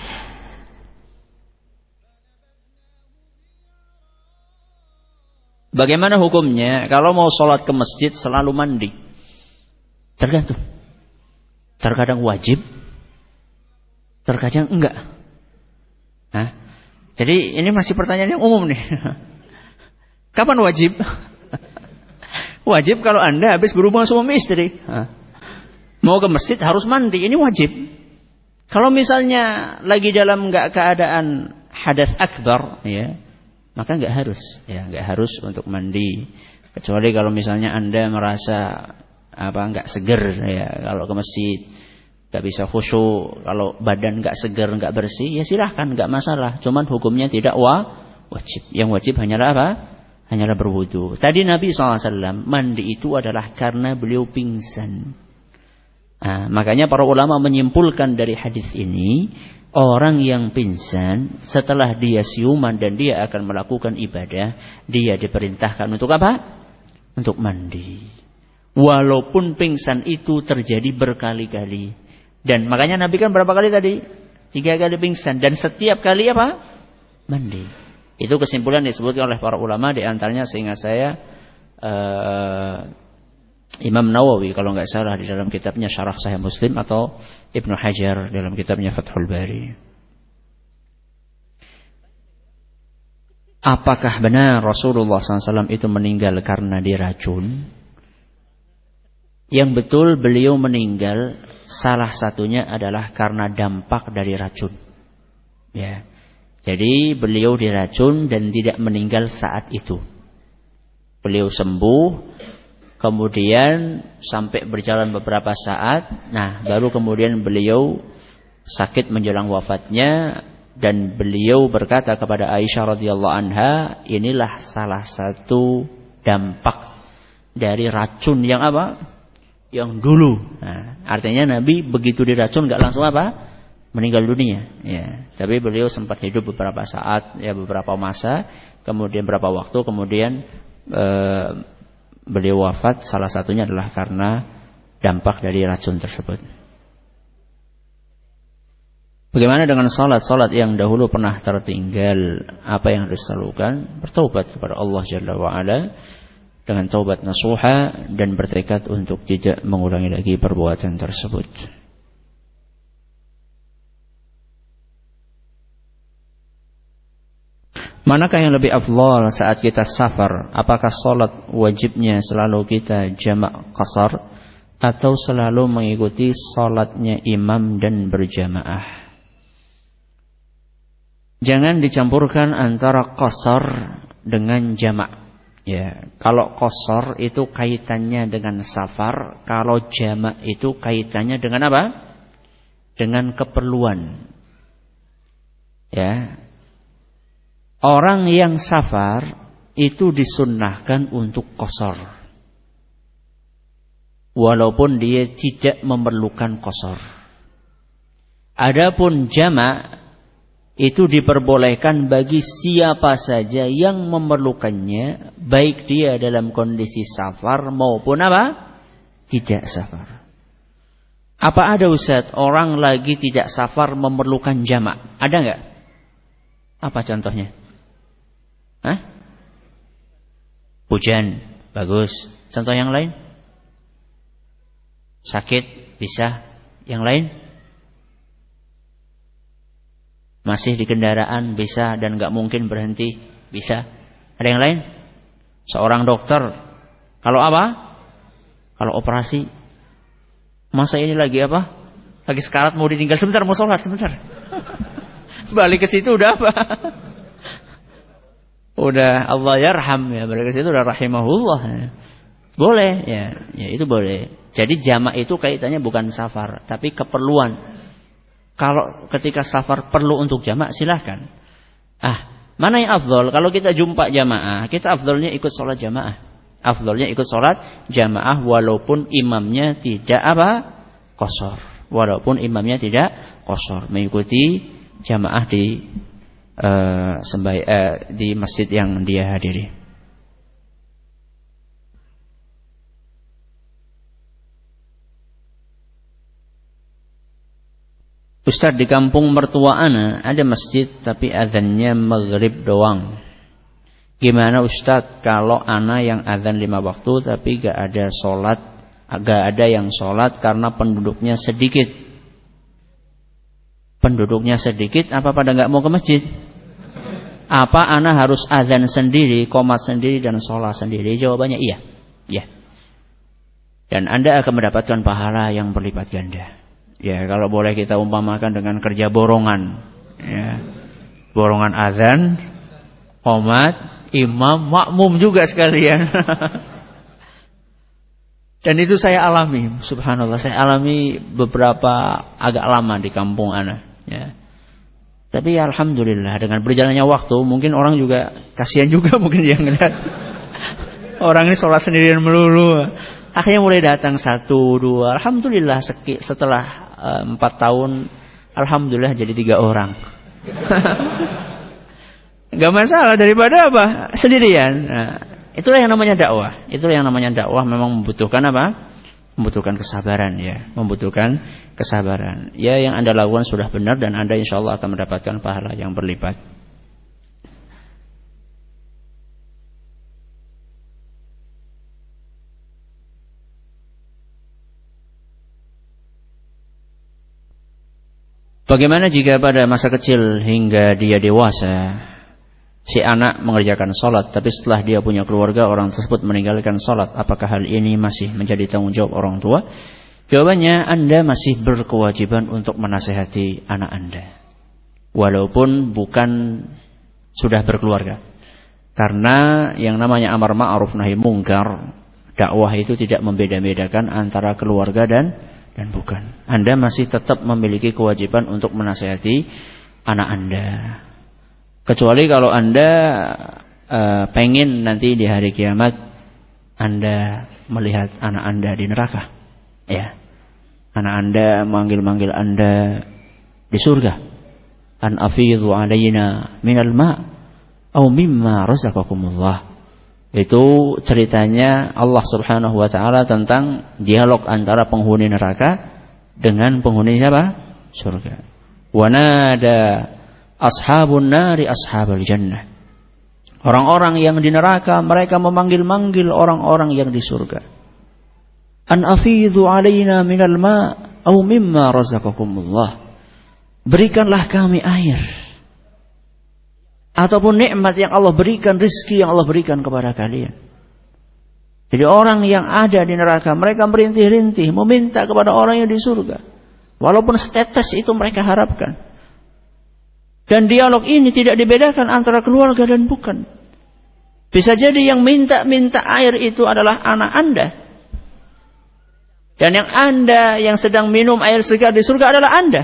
Speaker 1: Bagaimana hukumnya kalau mau sholat ke masjid selalu mandi? Tergantung. Terkadang wajib, terkadang enggak. Hah? Jadi ini masih pertanyaan yang umum nih. Kapan wajib? Wajib kalau Anda habis berhubungan suami istri. Hah? Mau ke masjid harus mandi, ini wajib. Kalau misalnya lagi dalam enggak keadaan hadas akbar, ya, maka enggak harus, ya, enggak harus untuk mandi. Kecuali kalau misalnya Anda merasa apa enggak seger, ya, kalau ke masjid enggak bisa khusyuk, kalau badan enggak seger, enggak bersih, ya silahkan, enggak masalah. Cuman hukumnya tidak wa, wajib. Yang wajib hanyalah apa? Hanyalah berwudu. Tadi Nabi shallallahu alaihi wasallam mandi itu adalah karena beliau pingsan. Nah, makanya para ulama menyimpulkan dari hadis ini, orang yang pingsan setelah dia siuman dan dia akan melakukan ibadah, dia diperintahkan untuk apa? Untuk mandi. Walaupun pingsan itu terjadi berkali-kali. Dan makanya Nabi kan berapa kali tadi? Tiga kali pingsan. Dan setiap kali apa? Mandi. Itu kesimpulan disebutkan oleh para ulama. Di antaranya seingat saya uh, Imam Nawawi kalau nggak salah di dalam kitabnya Syarah Sahih Muslim, atau Ibnu Hajar dalam kitabnya Fathul Bari. Apakah benar Rasulullah shallallahu alaihi wasallam itu meninggal karena diracun? Yang betul beliau meninggal salah satunya adalah karena dampak dari racun. Ya, jadi beliau diracun dan tidak meninggal saat itu. Beliau sembuh. Kemudian sampai berjalan beberapa saat, nah baru kemudian beliau sakit menjelang wafatnya, dan beliau berkata kepada Aisyah radhiyallahu anha, inilah salah satu dampak dari racun yang apa? Yang dulu. Nah, artinya Nabi begitu diracun nggak langsung apa? Meninggal dunia. Ya, tapi beliau sempat hidup beberapa saat, ya beberapa masa, kemudian beberapa waktu, kemudian eh, beliau wafat, salah satunya adalah karena dampak dari racun tersebut. Bagaimana dengan salat-salat yang dahulu pernah tertinggal? Apa yang harus dilakukan? Bertaubat kepada Allah Jalla wa'ala dengan taubat nasuha dan bertekad untuk tidak mengulangi lagi perbuatan tersebut. Manakah yang lebih afdal saat kita safar? Apakah salat wajibnya selalu kita jamak qasar atau selalu mengikuti salatnya imam dan berjamaah? Jangan dicampurkan antara qasar dengan jamak. Ya, kalau qasar itu kaitannya dengan safar, kalau jamak itu kaitannya dengan apa? Dengan keperluan. Ya. Orang yang safar itu disunnahkan untuk qasar, walaupun dia tidak memerlukan qasar. Adapun jamak itu diperbolehkan bagi siapa saja yang memerlukannya, baik dia dalam kondisi safar maupun apa? Tidak safar. Apa ada Ustaz orang lagi tidak safar memerlukan jamak? Ada enggak? Apa contohnya? Hah? Hujan, bagus. Contoh yang lain? Sakit, bisa. Yang lain? Masih di kendaraan, bisa dan gak mungkin berhenti, bisa. Ada yang lain? Seorang dokter, kalau apa? Kalau operasi, masa ini lagi apa? Lagi sekarat mau ditinggal, sebentar mau sholat, sebentar. Balik ke situ udah apa? Udah Allah yarham ya, balik ke situ udah rahimahullah. Ya. Boleh ya, ya itu boleh. Jadi jamak itu kaitannya bukan safar, tapi keperluan. Kalau ketika safar perlu untuk jamak silahkan. Ah, mana yang afdol? Kalau kita jumpa jamaah, kita afdolnya ikut sholat jamaah. Afdolnya ikut sholat jamaah walaupun imamnya tidak apa? Qasar. Walaupun imamnya tidak qasar, mengikuti jamaah di Uh, sembai, uh, di masjid yang dia hadiri. Ustaz, di kampung mertua ana ada masjid tapi azannya maghrib doang. Gimana Ustaz kalau ana yang azan lima waktu tapi gak ada sholat agak ada yang sholat karena penduduknya sedikit. Penduduknya sedikit, apa pada nggak mau ke masjid? Apa ana harus azan sendiri, qomat sendiri, dan sholat sendiri? Jawabannya iya. Ya. Dan Anda akan mendapatkan pahala yang berlipat ganda. Ya, kalau boleh kita umpamakan dengan kerja borongan. Ya. Borongan azan, qomat, imam, makmum juga sekalian. Dan itu saya alami, subhanallah, saya alami beberapa agak lama di kampung ana. Ya. Tapi ya alhamdulillah, dengan berjalannya waktu, mungkin orang juga kasihan juga mungkin yang ngeliat orang ini sholat sendirian melulu. Akhirnya mulai datang satu, dua, alhamdulillah setelah uh, empat tahun, alhamdulillah jadi tiga orang. Gak masalah, daripada apa? Sendirian. Nah, itulah yang namanya dakwah. Itulah yang namanya dakwah, memang membutuhkan apa? Membutuhkan kesabaran, ya. Membutuhkan kesabaran. Ya, yang Anda lakukan sudah benar dan Anda insya Allah akan mendapatkan pahala yang berlipat. Bagaimana jika pada masa kecil hingga dia dewasa, si anak mengerjakan sholat, tapi setelah dia punya keluarga, orang tersebut meninggalkan sholat, apakah hal ini masih menjadi tanggung jawab orang tua? Jawabannya, Anda masih berkewajiban untuk menasihati anak Anda, walaupun bukan sudah berkeluarga. Karena yang namanya amar ma'ruf nahi mungkar, dakwah itu tidak membeda-bedakan antara keluarga dan dan bukan. Anda masih tetap memiliki kewajiban untuk menasihati anak Anda. Kecuali kalau Anda uh, pengen nanti di hari kiamat Anda melihat anak Anda di neraka, ya, anak Anda manggil-manggil Anda di surga, an afidhu alaina minal ma' au mimma razaqakumullah. Itu ceritanya Allah Subhanahu wa taala tentang dialog antara penghuni neraka dengan penghuni siapa? Surga. Wa nada ashabun nari ashabal jannah. Orang-orang yang di neraka mereka memanggil-manggil orang-orang yang di surga. An afidhu alaina minal ma' au mimma razaqakumullah. Berikanlah kami air ataupun nikmat yang Allah berikan, rizki yang Allah berikan kepada kalian. Jadi orang yang ada di neraka mereka merintih-rintih meminta kepada orang yang di surga, walaupun setetes itu mereka harapkan. Dan dialog ini tidak dibedakan antara keluarga dan bukan. Bisa jadi yang minta-minta air itu adalah anak Anda, dan yang Anda yang sedang minum air segar di surga adalah Anda.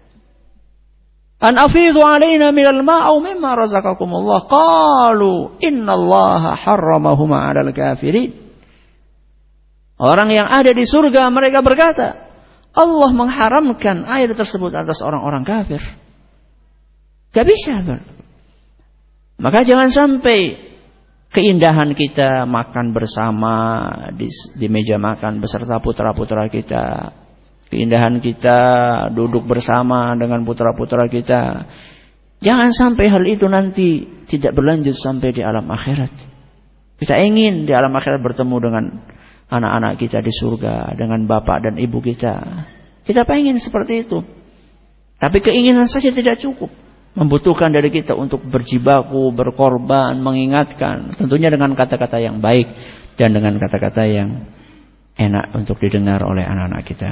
Speaker 1: An afidhu alaina minal ma' aw mimma razaqakumullah. Qalu innallaha harramahuma 'alal kafirin. Orang yang ada di surga mereka berkata, Allah mengharamkan air tersebut atas orang-orang kafir. Gak bisa, Bang. Maka jangan sampai keindahan kita makan bersama di, di meja makan beserta putra-putra kita, keindahan kita duduk bersama dengan putra-putra kita, jangan sampai hal itu nanti tidak berlanjut sampai di alam akhirat. Kita ingin di alam akhirat bertemu dengan anak-anak kita di surga, dengan bapak dan ibu kita. Kita pengen seperti itu. Tapi keinginan saja tidak cukup. Membutuhkan dari kita untuk berjibaku, berkorban, mengingatkan. Tentunya dengan kata-kata yang baik dan dengan kata-kata yang enak untuk didengar oleh anak-anak kita.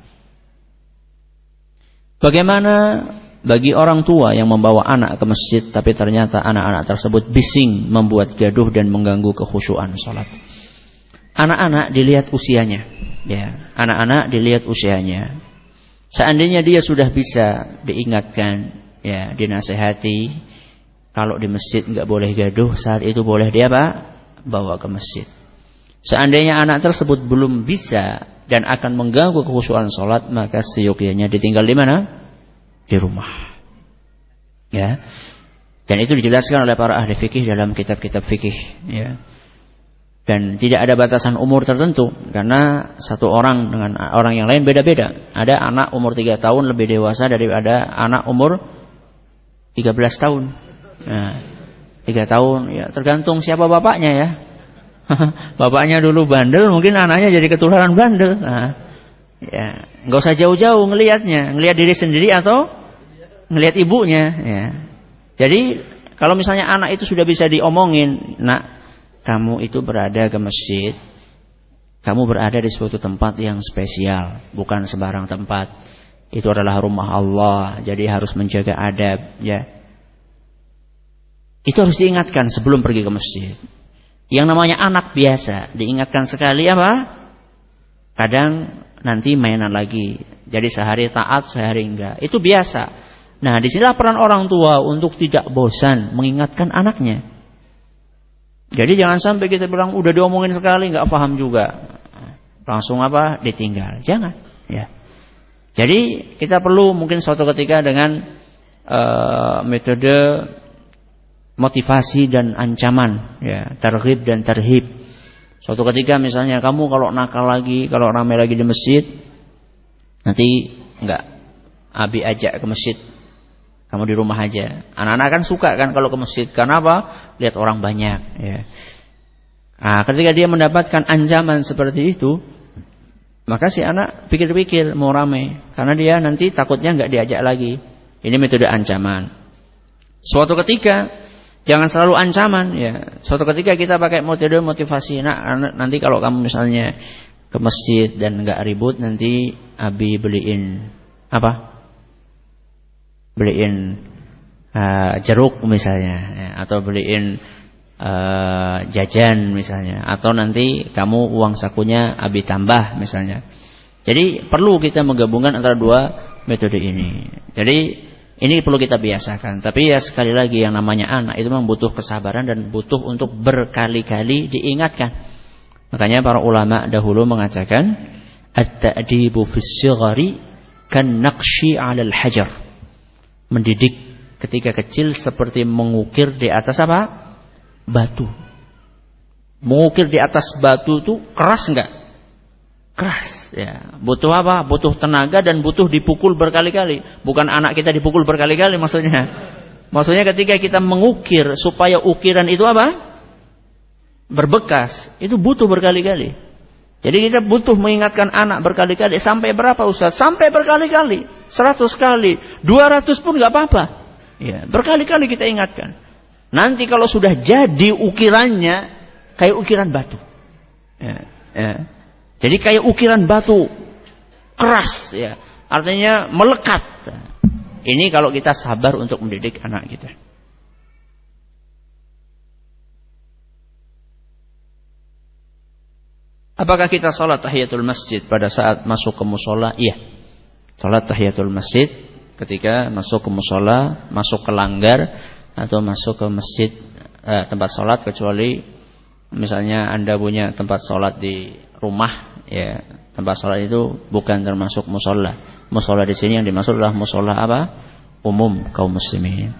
Speaker 1: Bagaimana bagi orang tua yang membawa anak ke masjid tapi ternyata anak-anak tersebut bising, membuat gaduh dan mengganggu kekhusyuan salat? Anak-anak dilihat usianya, ya. Anak-anak dilihat usianya. Seandainya dia sudah bisa diingatkan, ya, dinasehati, kalau di masjid enggak boleh gaduh, saat itu boleh dia apa? Bawa ke masjid. Seandainya anak tersebut belum bisa dan akan mengganggu kekhusyuan salat, maka seyogyanya ditinggal di mana? Di rumah. Ya. Dan itu dijelaskan oleh para ahli fikih dalam kitab-kitab fikih, ya. Dan tidak ada batasan umur tertentu, karena satu orang dengan orang yang lain beda-beda. Ada anak umur tiga tahun lebih dewasa daripada anak umur tiga belas tahun. Nah, tiga tahun ya tergantung siapa bapaknya, ya. Bapaknya dulu bandel, mungkin anaknya jadi ketularan bandel. Nah, ya, nggak usah jauh-jauh ngelihatnya, ngelihat diri sendiri atau ngelihat ibunya. Ya. Jadi kalau misalnya anak itu sudah bisa diomongin, nak, kamu itu berada ke masjid, kamu berada di suatu tempat yang spesial, bukan sembarang tempat. Itu adalah rumah Allah, jadi harus menjaga adab, ya. Itu harus diingatkan sebelum pergi ke masjid. Yang namanya anak biasa, diingatkan sekali apa? Kadang nanti mainan lagi. Jadi sehari taat, sehari enggak. Itu biasa. Nah, disinilah peran orang tua untuk tidak bosan mengingatkan anaknya. Jadi jangan sampai kita bilang udah diomongin sekali enggak paham juga. Langsung apa? Ditinggal. Jangan, ya. Jadi kita perlu mungkin suatu ketika dengan uh, metode motivasi dan ancaman, ya, targhib dan tarhib. Suatu ketika misalnya kamu kalau nakal lagi, kalau ramai lagi di masjid, nanti enggak, abi ajak ke masjid, kamu di rumah aja. Anak-anak kan suka kan kalau ke masjid, karena apa? Lihat orang banyak, ya. Nah, ketika dia mendapatkan ancaman seperti itu, maka si anak pikir-pikir mau ramai, karena dia nanti takutnya enggak diajak lagi. Ini metode ancaman. Suatu ketika jangan selalu ancaman, ya. Suatu ketika kita pakai metode motivasi. Nah, nanti kalau kamu misalnya ke masjid dan enggak ribut, nanti abi beliin apa? Beliin uh, jeruk misalnya, ya. Atau beliin uh, jajan misalnya. Atau nanti kamu uang sakunya abi tambah misalnya. Jadi perlu kita menggabungkan antara dua metode ini. Jadi ini perlu kita biasakan. Tapi ya sekali lagi yang namanya anak itu memang butuh kesabaran dan butuh untuk berkali-kali diingatkan. Makanya para ulama dahulu mengatakan at-ta'dibu fis shighari kan naqshi 'alal hajar. Mendidik ketika kecil seperti mengukir di atas apa? Batu. Mengukir di atas batu itu keras enggak? Keras, ya. Butuh apa? Butuh tenaga dan butuh dipukul berkali-kali. Bukan anak kita dipukul berkali-kali maksudnya. Maksudnya ketika kita mengukir supaya ukiran itu apa? Berbekas. Itu butuh berkali-kali. Jadi kita butuh mengingatkan anak berkali-kali. Sampai berapa Ustaz? Sampai berkali-kali. Seratus kali. Dua ratus pun gak apa-apa. Ya, berkali-kali kita ingatkan. Nanti kalau sudah jadi ukirannya kayak ukiran batu. Ya, ya. Jadi kayak ukiran batu keras, ya. Artinya melekat. Ini kalau kita sabar untuk mendidik anak kita. Apakah kita salat tahiyatul masjid pada saat masuk ke mushola? Iya. Salat tahiyatul masjid ketika masuk ke mushola, masuk ke langgar atau masuk ke masjid eh, tempat salat, kecuali misalnya Anda punya tempat salat di rumah, ya, tempat salat itu bukan termasuk mushola. Mushola di sini yang dimaksud adalah mushola apa? Umum kaum muslimin.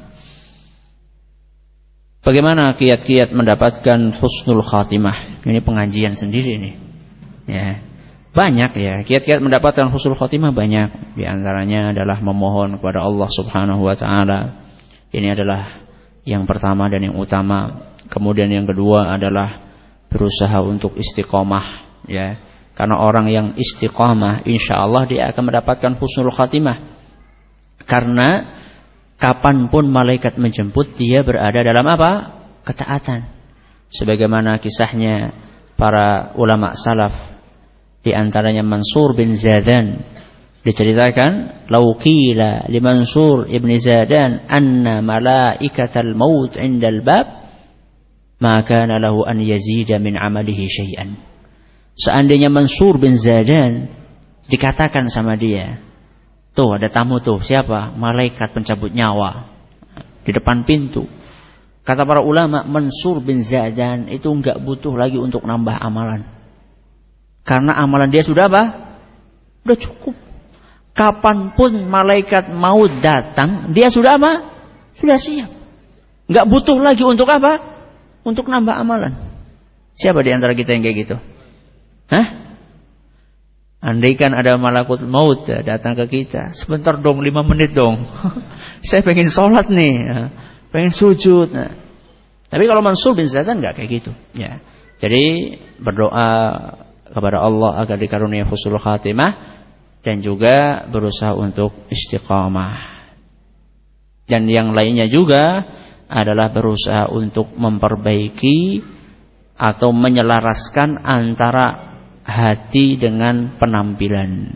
Speaker 1: Bagaimana kiat-kiat mendapatkan husnul khatimah? Ini pengajian sendiri nih. Ya. Banyak ya, kiat-kiat mendapatkan husnul khatimah banyak. Di antaranya adalah memohon kepada Allah Subhanahu wa taala. Ini adalah yang pertama dan yang utama. Kemudian yang kedua adalah berusaha untuk istiqomah, ya. Karena orang yang istiqomah insyaallah dia akan mendapatkan husnul khatimah. Karena kapanpun malaikat menjemput dia berada dalam apa? Ketaatan. Sebagaimana kisahnya para ulama salaf, di antaranya Mansur bin Zadan, diceritakan lau qila li Mansur ibn Zadan anna malaikatal maut 'indal bab ma kana lahu an yazida min 'amalihi syai'an. Seandainya Mansur bin Zadan dikatakan sama dia, tuh ada tamu tuh, siapa? Malaikat pencabut nyawa di depan pintu. Kata para ulama, Mansur bin Zadan itu enggak butuh lagi untuk nambah amalan. Karena amalan dia sudah apa? Sudah cukup. Kapanpun malaikat maut datang, dia sudah apa? Sudah siap. Enggak butuh lagi untuk apa? Untuk nambah amalan. Siapa di antara kita yang kayak gitu? Hah? Andaikan ada malakut maut datang ke kita, sebentar dong, lima menit dong. Saya pengen sholat nih, pengen sujud. Nah. Tapi kalau Mansur bin Zadan nggak kayak gitu. Ya. Jadi berdoa kepada Allah agar dikarunia husnul khatimah dan juga berusaha untuk istiqamah. Dan yang lainnya juga adalah berusaha untuk memperbaiki atau menyelaraskan antara hati dengan penampilan.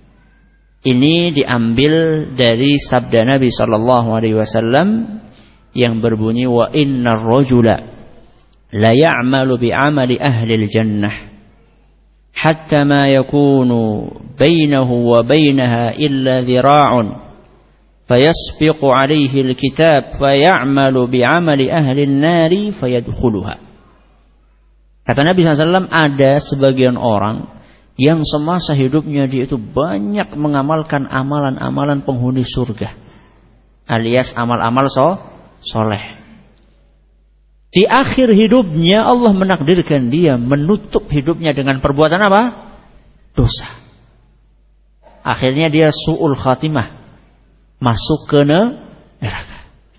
Speaker 1: Ini diambil dari sabda Nabi sallallahu alaihi wasallam yang berbunyi, wa innar rajula la ya'malu bi 'amali ahli al-jannah hatta ma yakunu bainahu wa bainaha illa dhira'un fayasbiqu 'alayhi al-kitab fay'amalu bi 'amali ahli an-nari fayadkhuluha. Kata Nabi sallallahu alaihi wasallam, ada sebagian orang yang semasa hidupnya dia itu banyak mengamalkan amalan-amalan penghuni surga, alias amal-amal so, soleh. Di akhir hidupnya Allah menakdirkan dia menutup hidupnya dengan perbuatan apa? Dosa. Akhirnya dia su'ul khatimah, masuk ke neraka.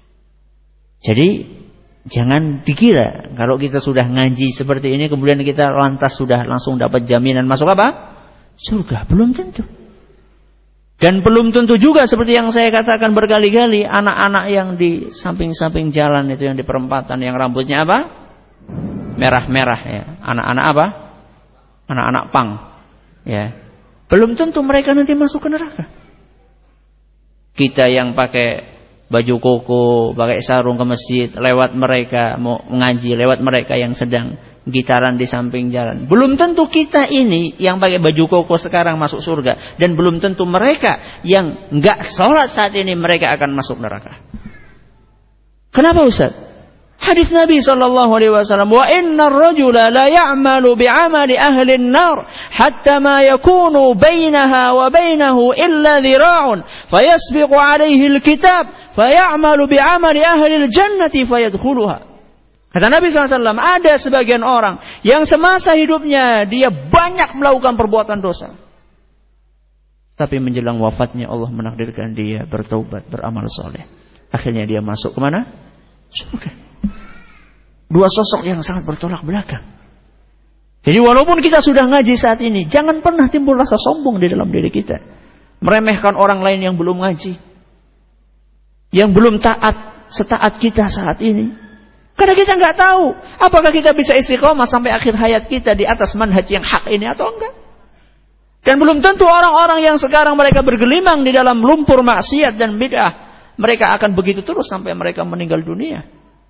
Speaker 1: Jadi jangan dikira kalau kita sudah ngaji seperti ini kemudian kita lantas sudah langsung dapat jaminan masuk apa? Surga. Belum tentu. Dan belum tentu juga seperti yang saya katakan berkali-kali, anak-anak yang di samping-samping jalan itu, yang di perempatan, yang rambutnya apa? Merah-merah ya. Anak-anak apa? Anak-anak pang. Ya. Belum tentu mereka nanti masuk ke neraka. Kita yang pakai baju koko, pakai sarung ke masjid, lewat mereka mau ngaji, lewat mereka yang sedang gitaran di samping jalan. Belum tentu kita ini yang pakai baju koko sekarang masuk surga, dan belum tentu mereka yang enggak sholat saat ini mereka akan masuk neraka. Kenapa Ustaz? Hadis Nabi sallallahu alaihi wasallam, wa innar rajula la ya'malu bi'amali ahli an-nar hatta ma yakunu bainaha wa bainahu illa dhira'un fayasbiqu 'alayhi al-kitab fay'amalu bi'amali ahli al-jannati fayadkhuluha. Kata Nabi sallallahu alaihi wasallam, ada sebagian orang yang semasa hidupnya dia banyak melakukan perbuatan dosa, tapi menjelang wafatnya Allah menakdirkan dia bertaubat, beramal soleh. Akhirnya dia masuk kemana? Surga. Dua sosok yang sangat bertolak belakang. Jadi walaupun kita sudah ngaji saat ini, jangan pernah timbul rasa sombong di dalam diri kita, meremehkan orang lain yang belum ngaji, yang belum taat setaat kita saat ini. Karena kita nggak tahu apakah kita bisa istiqomah sampai akhir hayat kita di atas manhaj yang hak ini atau enggak. Dan belum tentu orang-orang yang sekarang mereka bergelimang di dalam lumpur maksiat dan bid'ah, mereka akan begitu terus sampai mereka meninggal dunia.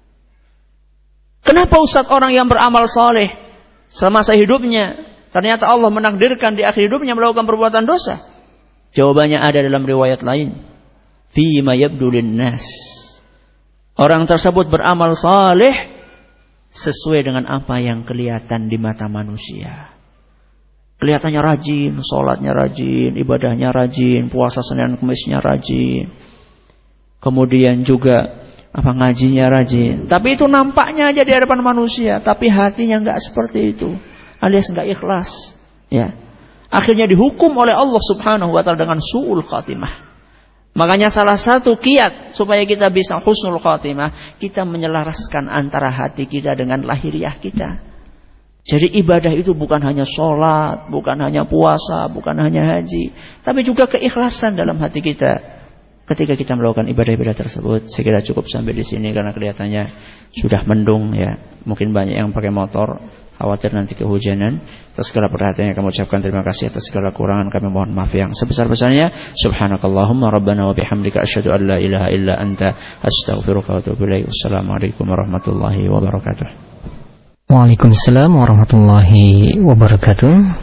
Speaker 1: Kenapa Ustaz orang yang beramal soleh semasa hidupnya ternyata Allah menakdirkan di akhir hidupnya melakukan perbuatan dosa? Jawabannya ada dalam riwayat lain. Fi ma yabdu linnas. Orang tersebut beramal saleh sesuai dengan apa yang kelihatan di mata manusia. Kelihatannya rajin, sholatnya rajin, ibadahnya rajin, puasa Senin Kemisnya rajin. Kemudian juga apa ngajinya rajin. Tapi itu nampaknya aja di hadapan manusia, tapi hatinya enggak seperti itu, alias enggak ikhlas. Ya. Akhirnya dihukum oleh Allah Subhanahu wa taala dengan su'ul khatimah. Makanya salah satu kiat supaya kita bisa husnul khatimah, kita menyelaraskan antara hati kita dengan lahiriah kita. Jadi ibadah itu bukan hanya sholat, bukan hanya puasa, bukan hanya haji, tapi juga keikhlasan dalam hati kita. Ketika kita melakukan ibadah-ibadah tersebut, saya kira cukup sampai di sini karena kelihatannya sudah mendung ya. Mungkin banyak yang pakai motor, khawatir nanti kehujanan. Atas segala perhatiannya kami ucapkan terima kasih, atas segala kurangan kami mohon maaf yang sebesar-besarnya. Subhanakallahumma rabbana wa bihamdika asyhadu an la ilaha illa anta astaghfiruka wa atubu ilaik. Wassalamualaikum warahmatullahi wabarakatuh.
Speaker 3: Waalaikumsalam warahmatullahi wabarakatuh.